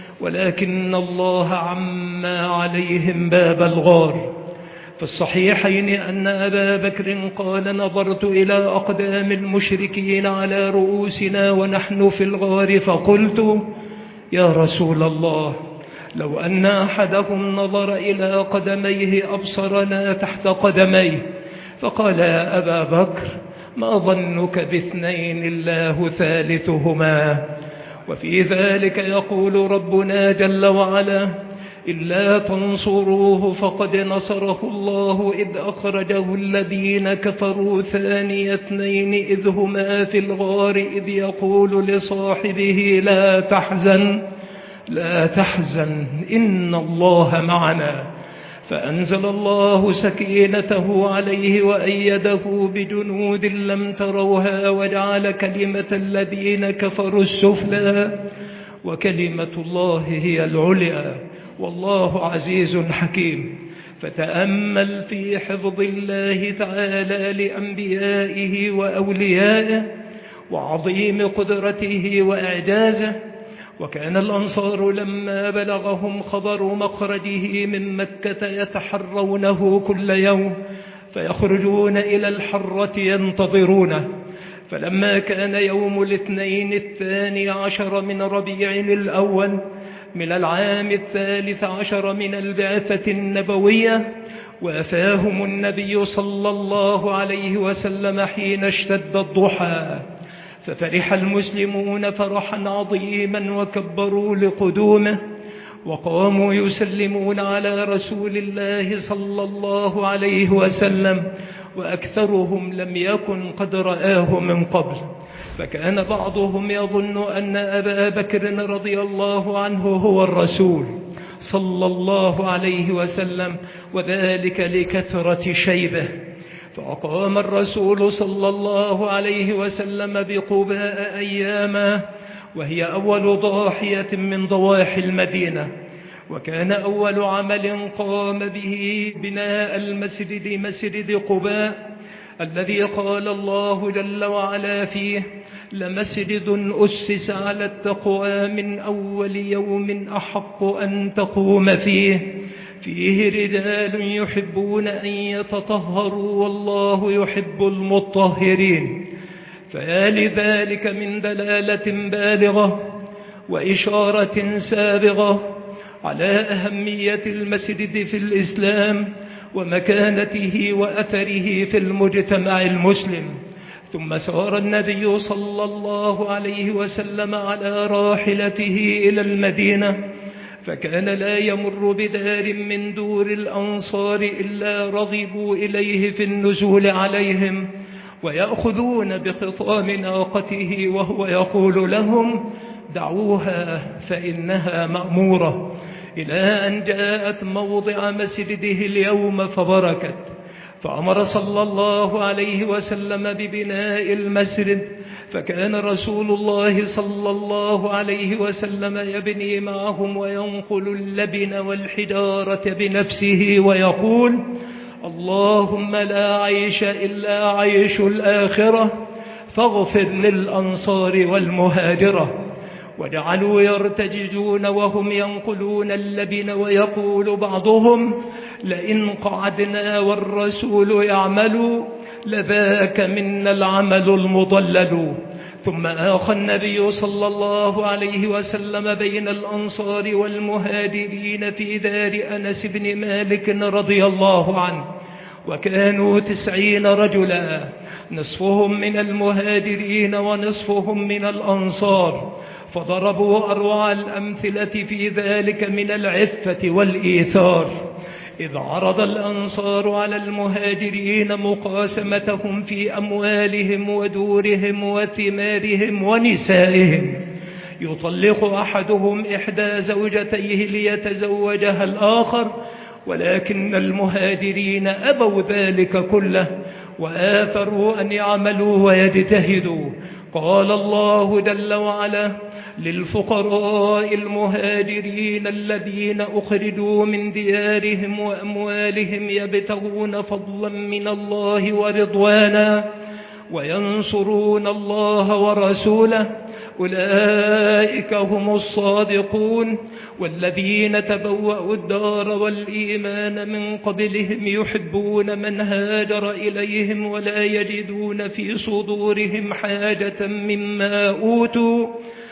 ولكن الله عمى عليهم باب الغار. في الصحيحين أن أبا بكر قال: نظرت إلى أقدام المشركين على رؤوسنا ونحن في الغار، فقلت: يا رسول الله، لو أن أحدهم نظر إلى قدميه أبصرنا تحت قدميه. فقال: يا أبا بكر، ما ظنك باثنين الله ثالثهما؟ وفي ذلك يقول ربنا جل وعلا: إلا تنصروه فقد نصره الله إذ أخرجه الذين كفروا ثاني 2 إذ هما في الغار إذ يقول لصاحبه لا تحزن إن الله معنا. فأنزل الله سكينته عليه وأيده بجنود لم تروها، وجعل كلمة الذين كفروا السفلى وكلمة الله هي العليا، والله عزيز حكيم. فتأمل في حفظ الله تعالى لأنبيائه وأوليائه وعظيم قدرته وإعجازه. وكان الأنصار لما بلغهم خبر مخرجه من مكة يتحرونه كل يوم، فيخرجون إلى الحرة ينتظرونه. فلما كان يوم الاثنين 12 من ربيع الأول من العام 13 من البعثة النبوية، وافاهم النبي صلى الله عليه وسلم حين اشتد الضحى، ففرح المسلمون فرحا عظيما وكبروا لقدومه، وقاموا يسلمون على رسول الله صلى الله عليه وسلم، وأكثرهم لم يكن قد رآه من قبل. فكان بعضهم يظن أن أبا بكر رضي الله عنه هو الرسول صلى الله عليه وسلم، وذلك لكثرة شيبه. فأقام الرسول صلى الله عليه وسلم بقباء أياما، وهي أول ضاحية من ضواحي المدينة. وكان أول عمل قام به بناء المسجد، مسجد قباء، الذي قال الله جل وعلا فيه: لمسجد أسس على التقوى من أول يوم أحق أن تقوم فيه رجال يحبون أن يتطهروا والله يحب المطهرين. فيا لذلك من دلالة بالغة وإشارة سابغة على أهمية المسجد في الإسلام ومكانته وأثره في المجتمع المسلم. ثم سار النبي صلى الله عليه وسلم على راحلته إلى المدينة، فكان لا يمر بدار من دور الأنصار إلا رغبوا إليه في النزول عليهم، ويأخذون بخطام ناقته وهو يقول لهم: دعوها فإنها مأمورة، إلى أن جاءت موضع مسجده اليوم فبركت. فأمر صلى الله عليه وسلم ببناء المسجد، فكان رسول الله صلى الله عليه وسلم يبني معهم وينقل اللبن والحجارة بنفسه ويقول: اللهم لا عيش إلا عيش الآخرة، فاغفر للأنصار والمهاجرة. وجعلوا يرتجزون وهم ينقلون اللبن، ويقول بعضهم: لئن قعدنا والرسول يعمل لذاك منا العمل المضلل. ثم آخى النبي صلى الله عليه وسلم بين الأنصار والمهاجرين في دار أنس بن مالك رضي الله عنه، وكانوا 90 رجلا، نصفهم من المهاجرين ونصفهم من الأنصار، فضربوا أروع الأمثلة في ذلك من العفة والإيثار، إذ عرض الأنصار على المهاجرين مقاسمتهم في أموالهم ودورهم وثمارهم ونسائهم، يطلق أحدهم إحدى زوجتيه ليتزوجها الآخر، ولكن المهاجرين أبوا ذلك كله وآثروا أن يعملوا ويجتهدوا. قال الله جل وعلا: للفقراء المهاجرين الذين أخرجوا من ديارهم وأموالهم يبتغون فضلا من الله ورضوانا وينصرون الله ورسوله، أولئك هم الصادقون. والذين تبوأوا الدار والإيمان من قبلهم يحبون من هاجر إليهم ولا يجدون في صدورهم حاجة مما أوتوا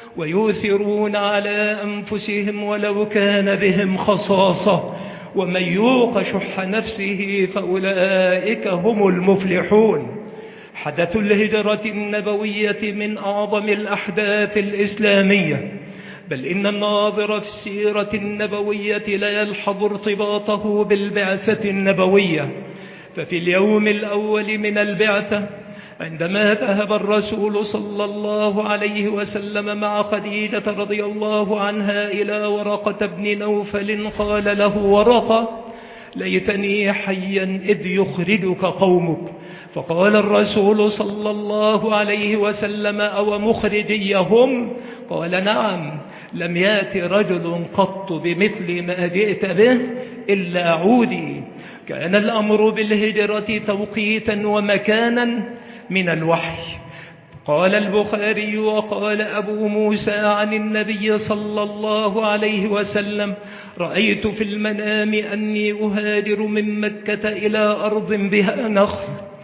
ويؤثرون على أنفسهم ولو كان بهم خصاصة، ومن يوق شح نفسه فأولئك هم المفلحون. حدث الهجرة النبوية من أعظم الأحداث الإسلامية، بل إن الناظر في السيرة النبوية لا يلحظ ارتباطه بالبعثة النبوية. ففي اليوم الأول من البعثة، عندما ذهب الرسول صلى الله عليه وسلم مع خديجة رضي الله عنها إلى ورقة بن نوفل، قال له ورقة: ليتني حيا إذ يخرجك قومك. فقال الرسول صلى الله عليه وسلم: أو مخرجيهم؟ قال: نعم، لم يأت رجل قط بمثل ما جئت به إلا عودي. كان الأمر بالهجرة توقيتا ومكانا من الوحي. قال البخاري وقال أبو موسى عن النبي صلى الله عليه وسلم: رأيت في المنام أني أهاجر من مكة إلى أرض بها نخل،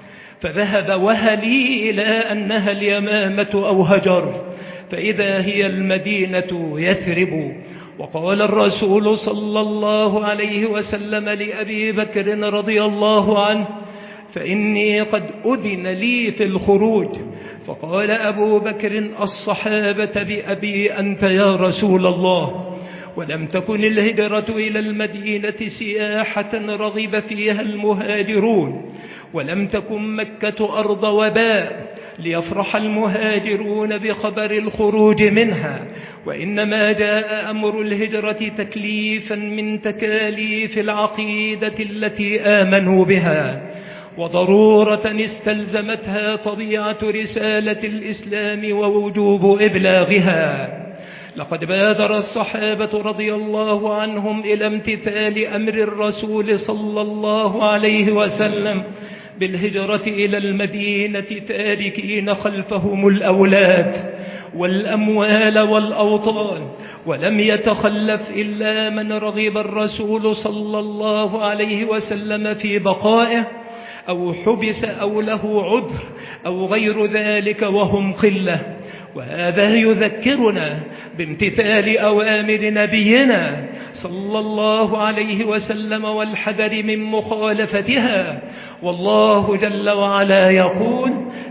فذهب وهلي إلى أنها اليمامة أو هجر، فإذا هي المدينة يثرب. وقال الرسول صلى الله عليه وسلم لأبي بكر رضي الله عنه: فإني قد أذن لي في الخروج. فقال أبو بكر: الصحابة بأبي أنت يا رسول الله. ولم تكن الهجرة إلى المدينة سياحة رغب فيها المهاجرون، ولم تكن مكة أرض وباء ليفرح المهاجرون بخبر الخروج منها، وإنما جاء أمر الهجرة تكليفا من تكاليف العقيدة التي آمنوا بها، وضرورة استلزمتها طبيعة رسالة الإسلام ووجوب إبلاغها. لقد بادر الصحابة رضي الله عنهم إلى امتثال أمر الرسول صلى الله عليه وسلم بالهجرة إلى المدينة، تاركين خلفهم الأولاد والأموال والأوطان، ولم يتخلف إلا من رغب الرسول صلى الله عليه وسلم في بقائه، أو حبس أو له عذر أو غير ذلك، وهم قلة. وهذا يذكرنا بامتثال أوامر نبينا صلى الله عليه وسلم والحذر من مخالفتها. والله جل وعلا يقول: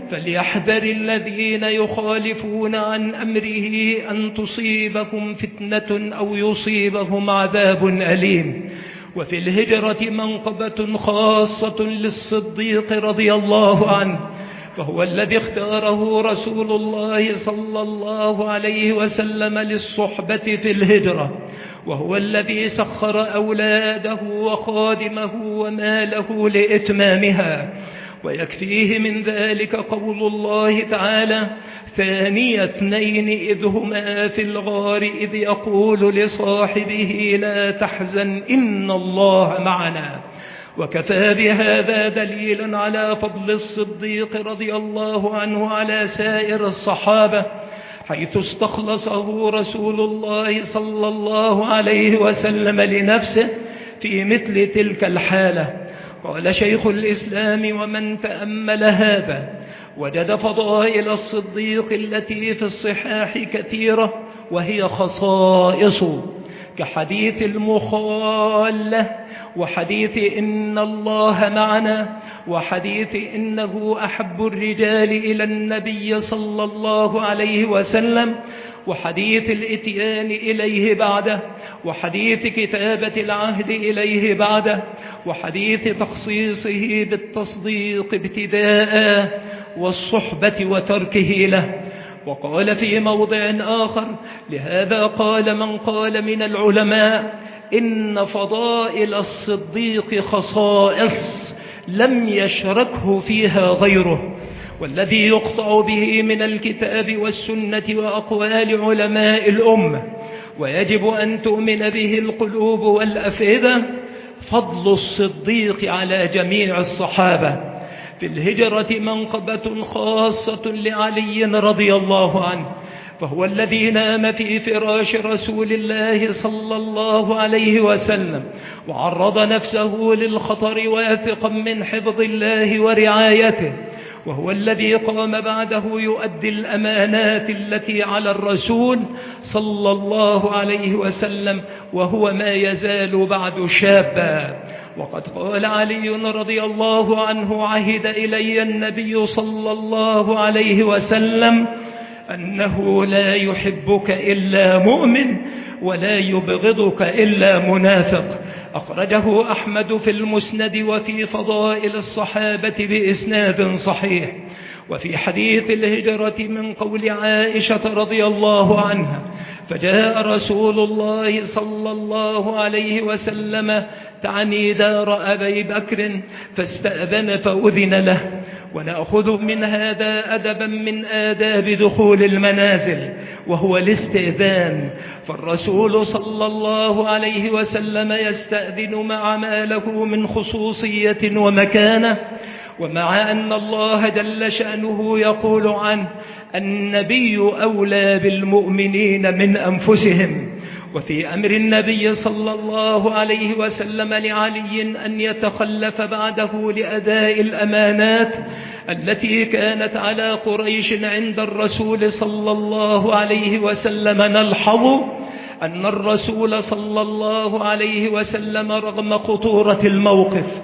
فليحذر الذين يخالفون عن أمره أن تصيبكم فتنة أو يصيبهم عذاب أليم. وفي الهجرة منقبة خاصة للصديق رضي الله عنه، وهو الذي اختاره رسول الله صلى الله عليه وسلم للصحبة في الهجرة، وهو الذي سخر أولاده وخادمه وماله لإتمامها. ويكفيه من ذلك قول الله تعالى: ثاني اثنين إذ هما في الغار إذ يقول لصاحبه لا تحزن إن الله معنا. وكفى بهذا دليلا على فضل الصديق رضي الله عنه على سائر الصحابة، حيث استخلصه رسول الله صلى الله عليه وسلم لنفسه في مثل تلك الحالة. قال شيخ الإسلام: ومن تأمل هذا وجد فضائل الصديق التي في الصحاح كثيرة، وهي خصائص كحديث المخالة، وحديث إن الله معنا، وحديث إنه أحب الرجال إلى النبي صلى الله عليه وسلم، وحديث الإتيان إليه بعده، وحديث كتابة العهد إليه بعده، وحديث تخصيصه بالتصديق ابتداء والصحبة وتركه له. وقال في موضع آخر: لهذا قال من قال من العلماء إن فضائل الصديق خصائص لم يشركه فيها غيره، والذي يقطع به من الكتاب والسنة وأقوال علماء الأمة، ويجب أن تؤمن به القلوب والأفئدة، فضل الصديق على جميع الصحابة. في الهجرة منقبة خاصة لعلي رضي الله عنه، فهو الذي نام في فراش رسول الله صلى الله عليه وسلم وعرض نفسه للخطر واثقا من حفظ الله ورعايته، وهو الذي قام بعده يؤدي الأمانات التي على الرسول صلى الله عليه وسلم، وهو ما يزال بعد شابا. وقد قال علي رضي الله عنه: عهد إلي النبي صلى الله عليه وسلم أنه لا يحبك إلا مؤمن ولا يبغضك إلا منافق. أخرجه أحمد في المسند وفي فضائل الصحابة بإسناد صحيح. وفي حديث الهجرة من قول عائشة رضي الله عنها: فجاء رسول الله صلى الله عليه وسلم تعني دار أبي بكر فاستأذن فأذن له. ونأخذ من هذا أدبا من آداب دخول المنازل، وهو الاستئذان، فالرسول صلى الله عليه وسلم يستأذن مع ما له من خصوصية ومكانة، ومع أن الله جل شأنه يقول عنه: النبي أولى بالمؤمنين من أنفسهم. وفي أمر النبي صلى الله عليه وسلم لعلي أن يتخلف بعده لأداء الأمانات التي كانت على قريش عند الرسول صلى الله عليه وسلم، نلحظ أن الرسول صلى الله عليه وسلم رغم خطورة الموقف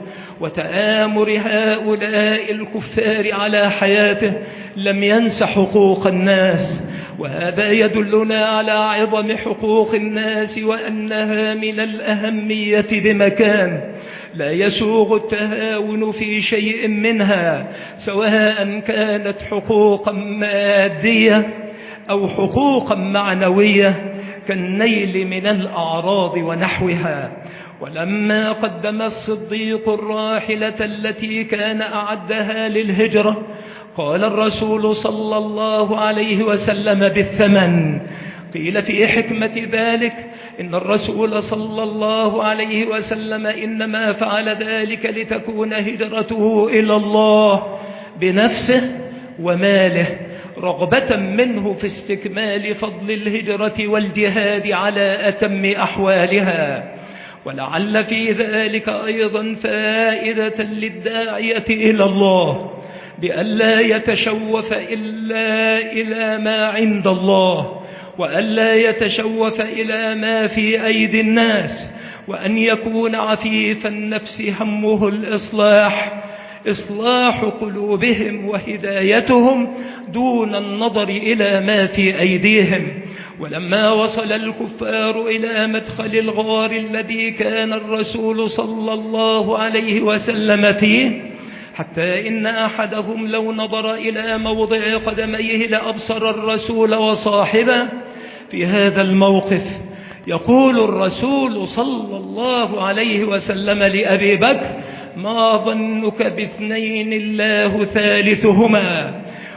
وتآمر هؤلاء الكفار على حياته لم ينس حقوق الناس. وهذا يدلنا على عظم حقوق الناس وأنها من الأهمية بمكان لا يسوغ التهاون في شيء منها، سواء كانت حقوقا مادية أو حقوقا معنوية كالنيل من الأعراض ونحوها. ولما قدم الصديق الراحلة التي كان أعدها للهجرة، قال الرسول صلى الله عليه وسلم بالثمن. قيل في حكمة ذلك إن الرسول صلى الله عليه وسلم إنما فعل ذلك لتكون هجرته إلى الله بنفسه وماله، رغبة منه في استكمال فضل الهجرة والجهاد على أتم أحوالها. ولعل في ذلك أيضا فائدة للداعية إلى الله بألا يتشوف إلا إلى ما عند الله، وألا يتشوف إلى ما في أيدي الناس، وأن يكون عفيف النفس همه الإصلاح إصلاح قلوبهم وهدايتهم دون النظر إلى ما في أيديهم. ولما وصل الكفار إلى مدخل الغار الذي كان الرسول صلى الله عليه وسلم فيه، حتى إن أحدهم لو نظر إلى موضع قدميه لأبصر الرسول وصاحبه، في هذا الموقف يقول الرسول صلى الله عليه وسلم لأبي بكر: ما ظنك باثنين الله ثالثهما.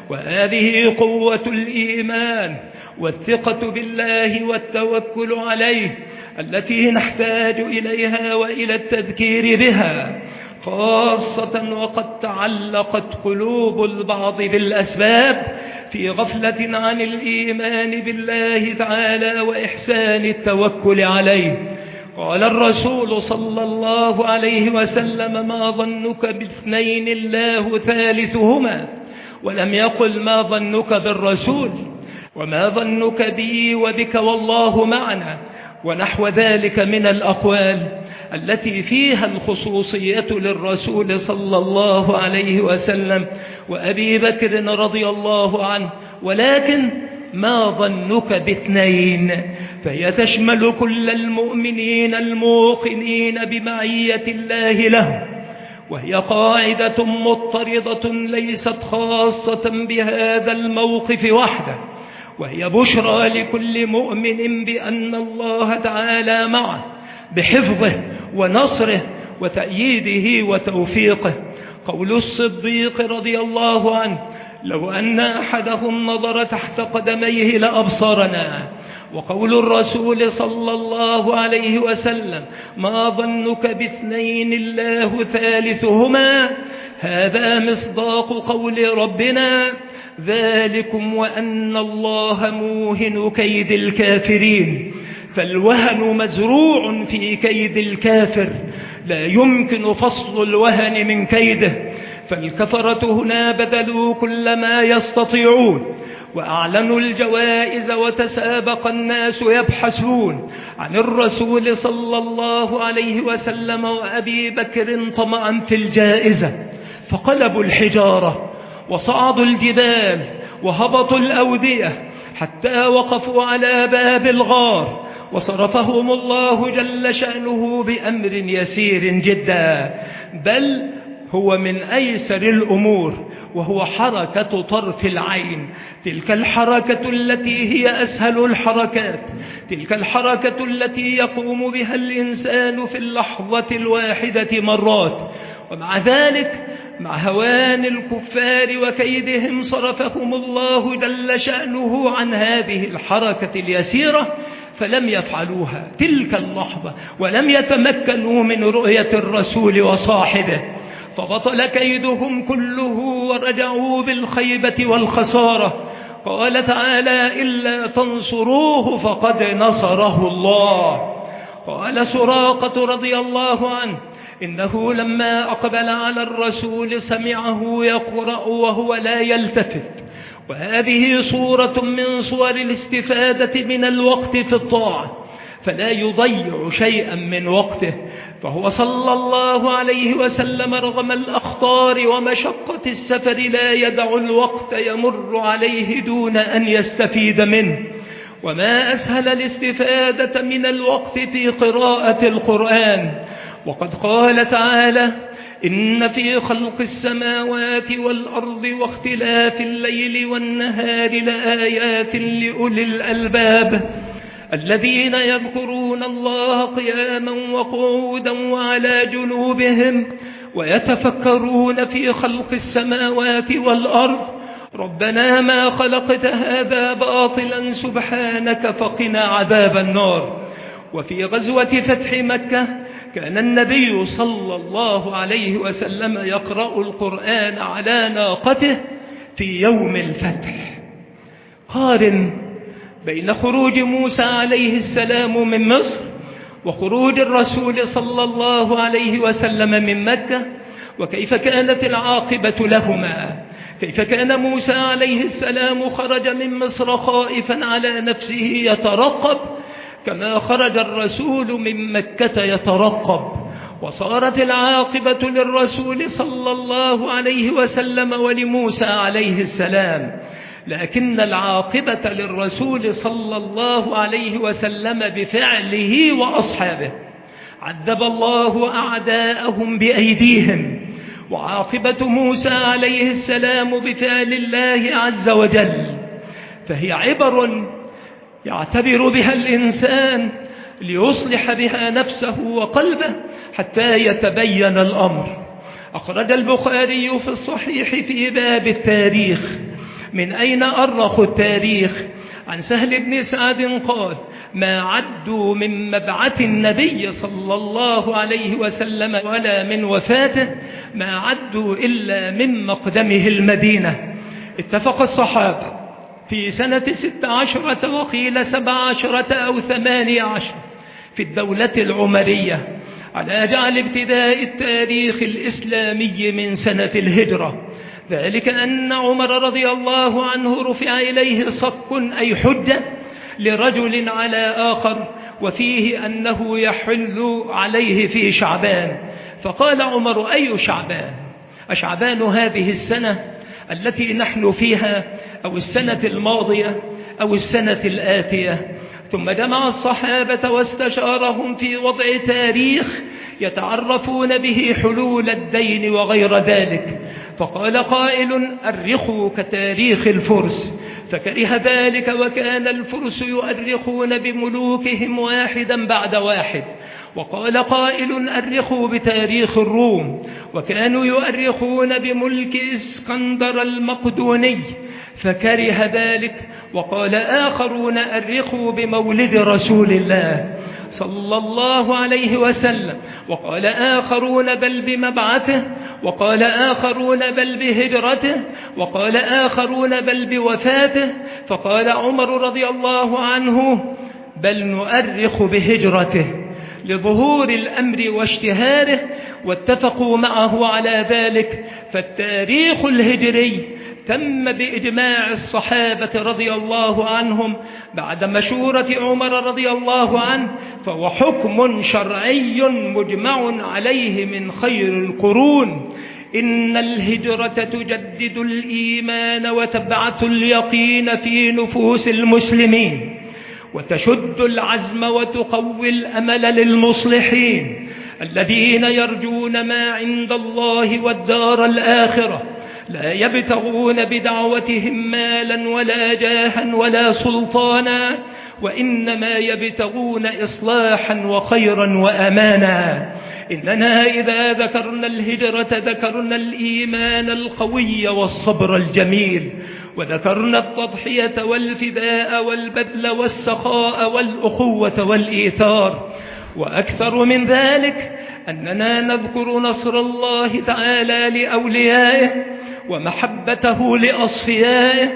وهذه قوة الإيمان والثقة بالله والتوكل عليه التي نحتاج إليها وإلى التذكير بها، خاصة وقد تعلقت قلوب البعض بالأسباب في غفلة عن الإيمان بالله تعالى وإحسان التوكل عليه. قال الرسول صلى الله عليه وسلم: ما ظنك باثنين الله ثالثهما، ولم يقل ما ظنك بالرسول، وما ظنك بي وبك والله معنا، ونحو ذلك من الأقوال التي فيها الخصوصية للرسول صلى الله عليه وسلم وأبي بكر رضي الله عنه. ولكن ما ظنك باثنين فهي تشمل كل المؤمنين الموقنين بمعية الله له، وهي قاعدة مضطردة ليست خاصة بهذا الموقف وحده، وهي بشرى لكل مؤمن بأن الله تعالى معه بحفظه ونصره وتأييده وتوفيقه. قول الصديق رضي الله عنه: لو أن أحدهم نظر تحت قدميه لأبصرنا. وقول الرسول صلى الله عليه وسلم: ما ظنك باثنين الله ثالثهما، هذا مصداق قول ربنا: ذلكم وأن الله موهن كيد الكافرين. فالوهن مزروع في كيد الكافر، لا يمكن فصل الوهن من كيده. فالكفرة هنا بذلوا كل ما يستطيعون وأعلنوا الجوائز، وتسابق الناس يبحثون عن الرسول صلى الله عليه وسلم وأبي بكر طمعا في الجائزة، فقلبوا الحجارة وصعدوا الجبال وهبطوا الأودية حتى وقفوا على باب الغار، وصرفهم الله جل شأنه بأمر يسير جدا، بل هو من أيسر الأمور، وهو حركة طرف العين. تلك الحركة التي هي أسهل الحركات، تلك الحركة التي يقوم بها الإنسان في اللحظة الواحدة مرات. ومع ذلك مع هوان الكفار وكيدهم صرفهم الله جل شأنه عن هذه الحركة اليسيرة، فلم يفعلوها تلك اللحظة، ولم يتمكنوا من رؤية الرسول وصاحبه، فبطل كيدهم كله ورجعوا بالخيبة والخسارة. قال تعالى: إلا تنصروه فقد نصره الله. قال سراقة رضي الله عنه: إنه لما أقبل على الرسول سمعه يقرأ وهو لا يلتفت، وهذه صورة من صور الاستفادة من الوقت في الطاعة، فلا يضيع شيئا من وقته. فهو صلى الله عليه وسلم رغم الأخطار ومشقة السفر لا يدع الوقت يمر عليه دون أن يستفيد منه. وما أسهل الاستفادة من الوقت في قراءة القرآن. وقد قال تعالى: إن في خلق السماوات والأرض واختلاف الليل والنهار لآيات لأولي الألباب الذين يذكرون الله قياما وقعودا وعلى جنوبهم ويتفكرون في خلق السماوات والأرض ربنا ما خلقت هذا باطلا سبحانك فقنا عذاب النار. وفي غزوة فتح مكة كان النبي صلى الله عليه وسلم يقرأ القرآن على ناقته في يوم الفتح. قارن بين خروج موسى عليه السلام من مصر وخروج الرسول صلى الله عليه وسلم من مكة، وكيف كانت العاقبة لهما. كيف كان موسى عليه السلام خرج من مصر خائفا على نفسه يترقب، كما خرج الرسول من مكة يترقب. وصارت العاقبة للرسول صلى الله عليه وسلم ولموسى عليه السلام، لكن العاقبة للرسول صلى الله عليه وسلم بفعله وأصحابه. عذب الله أعداءهم بأيديهم، وعاقبة موسى عليه السلام بفعل الله عز وجل. فهي عبر يعتبر بها الإنسان ليصلح بها نفسه وقلبه حتى يتبين الأمر. أخرج البخاري في الصحيح في باب التاريخ من أين أرخوا التاريخ عن سهل بن سعد قال: ما عدوا من مبعث النبي صلى الله عليه وسلم ولا من وفاته ما عدوا إلا من مقدمه المدينة. اتفق الصحابة في سنة 16 وقيل 17 أو 18 في الدولة العمرية على جعل ابتداء التاريخ الإسلامي من سنة الهجرة، ذلك أن عمر رضي الله عنه رفع إليه صك أي حجة لرجل على آخر، وفيه أنه يحل عليه في شعبان. فقال عمر: أي شعبان؟ أشعبان هذه السنة التي نحن فيها، أو السنة الماضية، أو السنة الآتية؟ ثم جمع الصحابة واستشارهم في وضع تاريخ يتعرفون به حلول الدين وغير ذلك. فقال قائل: أرخوا كتاريخ الفرس، فكره ذلك، وكان الفرس يؤرخون بملوكهم واحدا بعد واحد. وقال قائل: أرخوا بتاريخ الروم، وكانوا يؤرخون بملك اسكندر المقدوني، فكره ذلك. وقال آخرون: أرخوا بمولد رسول الله صلى الله عليه وسلم. وقال آخرون: بل بمبعثه. وقال آخرون: بل بهجرته. وقال آخرون: بل بوفاته. فقال عمر رضي الله عنه: بل نؤرخ بهجرته لظهور الأمر واشتهاره، واتفقوا معه على ذلك. فالتاريخ الهجري تم بإجماع الصحابة رضي الله عنهم بعد مشورة عمر رضي الله عنه، فهو حكم شرعي مجمع عليه من خير القرون. إن الهجرة تجدد الإيمان وتبعث اليقين في نفوس المسلمين، وتشد العزم وتقوي الأمل للمصلحين الذين يرجون ما عند الله والدار الآخرة، لا يبتغون بدعوتهم مالا ولا جاها ولا سلطانا، وإنما يبتغون إصلاحا وخيرا وأمانا. إننا إذا ذكرنا الهجرة ذكرنا الإيمان القوي والصبر الجميل، وذكرنا التضحية والفداء والبذل والسخاء والأخوة والإيثار. وأكثر من ذلك أننا نذكر نصر الله تعالى لأوليائه ومحبته لأصفيائه،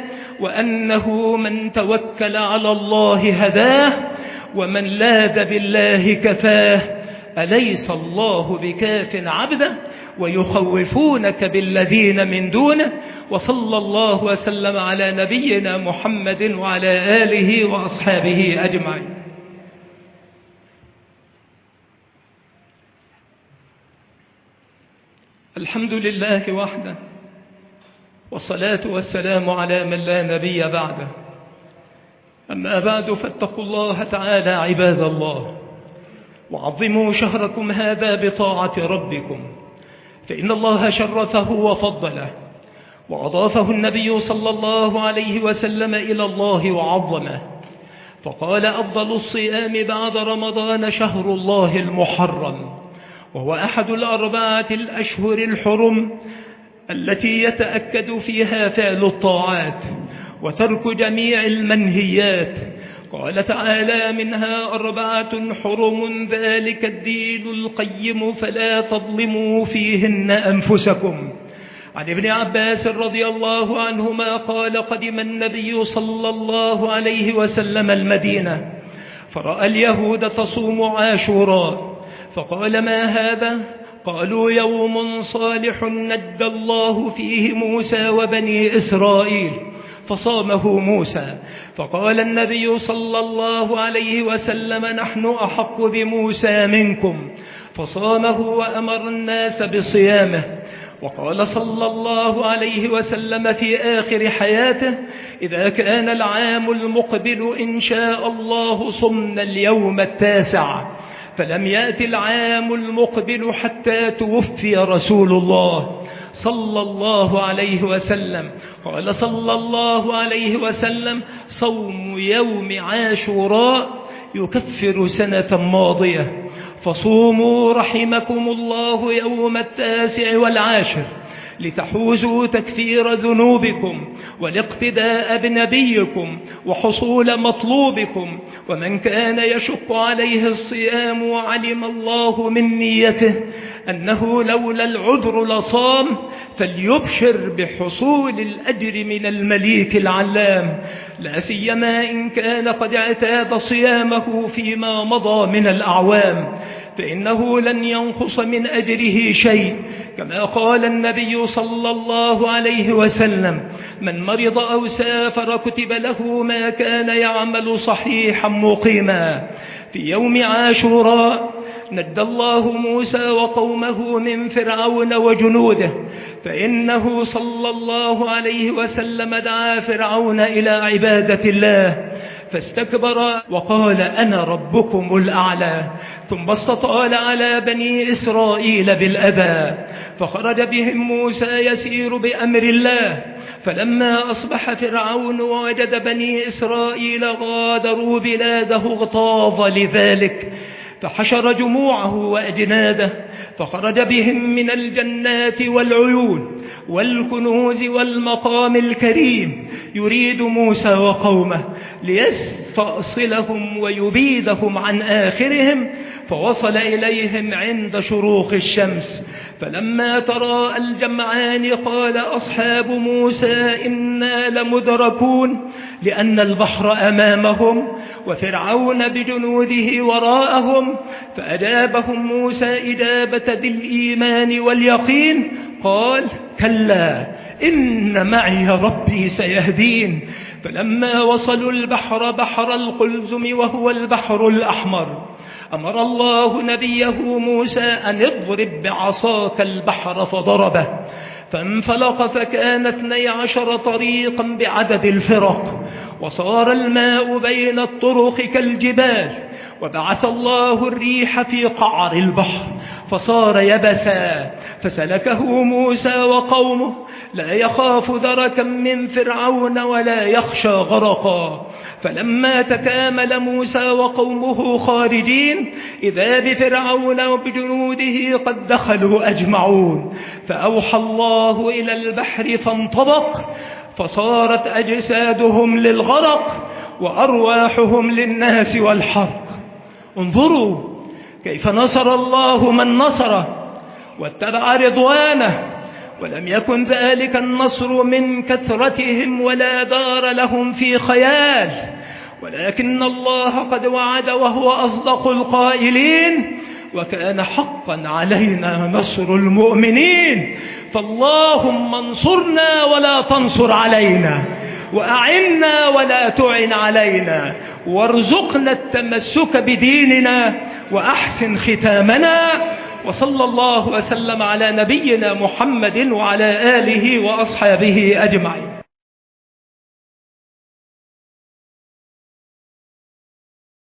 وأنه من توكل على الله هداه، ومن لاذ بالله كفاه. أليس الله بكاف عبده ويخوفونك بالذين من دونه؟ وصلى الله وسلم على نبينا محمد وعلى آله وأصحابه أجمعين. الحمد لله وحده، والصلاة والسلام على من لا نبي بعده. أما بعد، فاتقوا الله تعالى عباد الله، وعظموا شهركم هذا بطاعة ربكم، فإن الله شرفه وفضله، وأضافه النبي صلى الله عليه وسلم إلى الله وعظمه. فقال: أفضل الصيام بعد رمضان شهر الله المحرم، وهو أحد الأربعة الأشهر الحرم التي يتأكد فيها فعل الطاعات وترك جميع المنهيات. قال تعالى: منها 4 حرم ذلك الدين القيم فلا تظلموا فيهن أنفسكم. عن ابن عباس رضي الله عنهما قال: قدم النبي صلى الله عليه وسلم المدينة، فرأى اليهود تصوم عاشوراء، فقال: ما هذا؟ قالوا: يوم صالح نجى الله فيه موسى وبني إسرائيل. فصامه موسى، فقال النبي صلى الله عليه وسلم: نحن أحق بموسى منكم، فصامه وأمر الناس بصيامه. وقال صلى الله عليه وسلم في آخر حياته: إذا كان العام المقبل إن شاء الله صمنا اليوم 9. فلم يأتي العام المقبل حتى توفي رسول الله صلى الله عليه وسلم. قال صلى الله عليه وسلم: صوم يوم عاشوراء يكفر سنة ماضية، فصوموا رحمكم الله يوم 9 والعاشر لتحوزوا تكفير ذنوبكم والاقتداء بنبيكم وحصول مطلوبكم. ومن كان يشق عليه الصيام وعلم الله من نيته أنه لولا العذر لصام فليبشر بحصول الأجر من المليك العلام، لا سيما إن كان قد اعتاد صيامه فيما مضى من الأعوام، فإنه لن ينقص من أجره شيء، كما قال النبي صلى الله عليه وسلم: من مرض أو سافر كتب له ما كان يعمل صحيحا مقيما. في يوم عاشوراء نجى الله موسى وقومه من فرعون وجنوده، فإنه صلى الله عليه وسلم دعا فرعون إلى عبادة الله فاستكبر وقال: أنا ربكم الأعلى، ثم استطال على بني إسرائيل بالأذى، فخرج بهم موسى يسير بأمر الله. فلما أصبح فرعون ووجد بني إسرائيل غادروا بلاده اغتاظ لذلك، فحشر جموعه وأجناده، فخرج بهم من الجنات والعيون والكنوز والمقام الكريم، يريد موسى وقومه ليستأصلهم ويبيدهم عن آخرهم، فوصل إليهم عند شروق الشمس. فلما تراءى الجمعان قال أصحاب موسى: إنا لمدركون، لأن البحر أمامهم وفرعون بجنوده وراءهم. فأجابهم موسى إجابة ذي الإيمان واليقين، قال: كلا إن معي ربي سيهدين. فلما وصلوا البحر بحر القلزم وهو البحر الأحمر، أمر الله نبيه موسى أن اضرب بعصاك البحر، فضربه فانفلق فكان 12 طريقا بعدد الفرق، وصار الماء بين الطرق كالجبال. وبعث الله الريح في قعر البحر فصار يبسا، فسلكه موسى وقومه لا يخاف دركا من فرعون ولا يخشى غرقا. فلما تكامل موسى وقومه خارجين إذا بفرعون وبجنوده قد دخلوا أجمعون، فأوحى الله إلى البحر فانطبق، فصارت أجسادهم للغرق وأرواحهم للناس والحرق. انظروا كيف نصر الله من نصره واتبع رضوانه، ولم يكن ذلك النصر من كثرتهم ولا دار لهم في خيال، ولكن الله قد وعد وهو أصدق القائلين: وكان حقا علينا نصر المؤمنين. فاللهم انصرنا ولا تنصر علينا، وأعنا ولا تعن علينا، وارزقنا التمسك بديننا وأحسن ختامنا. وصلى الله وسلم على نبينا محمد وعلى آله وأصحابه أجمعين.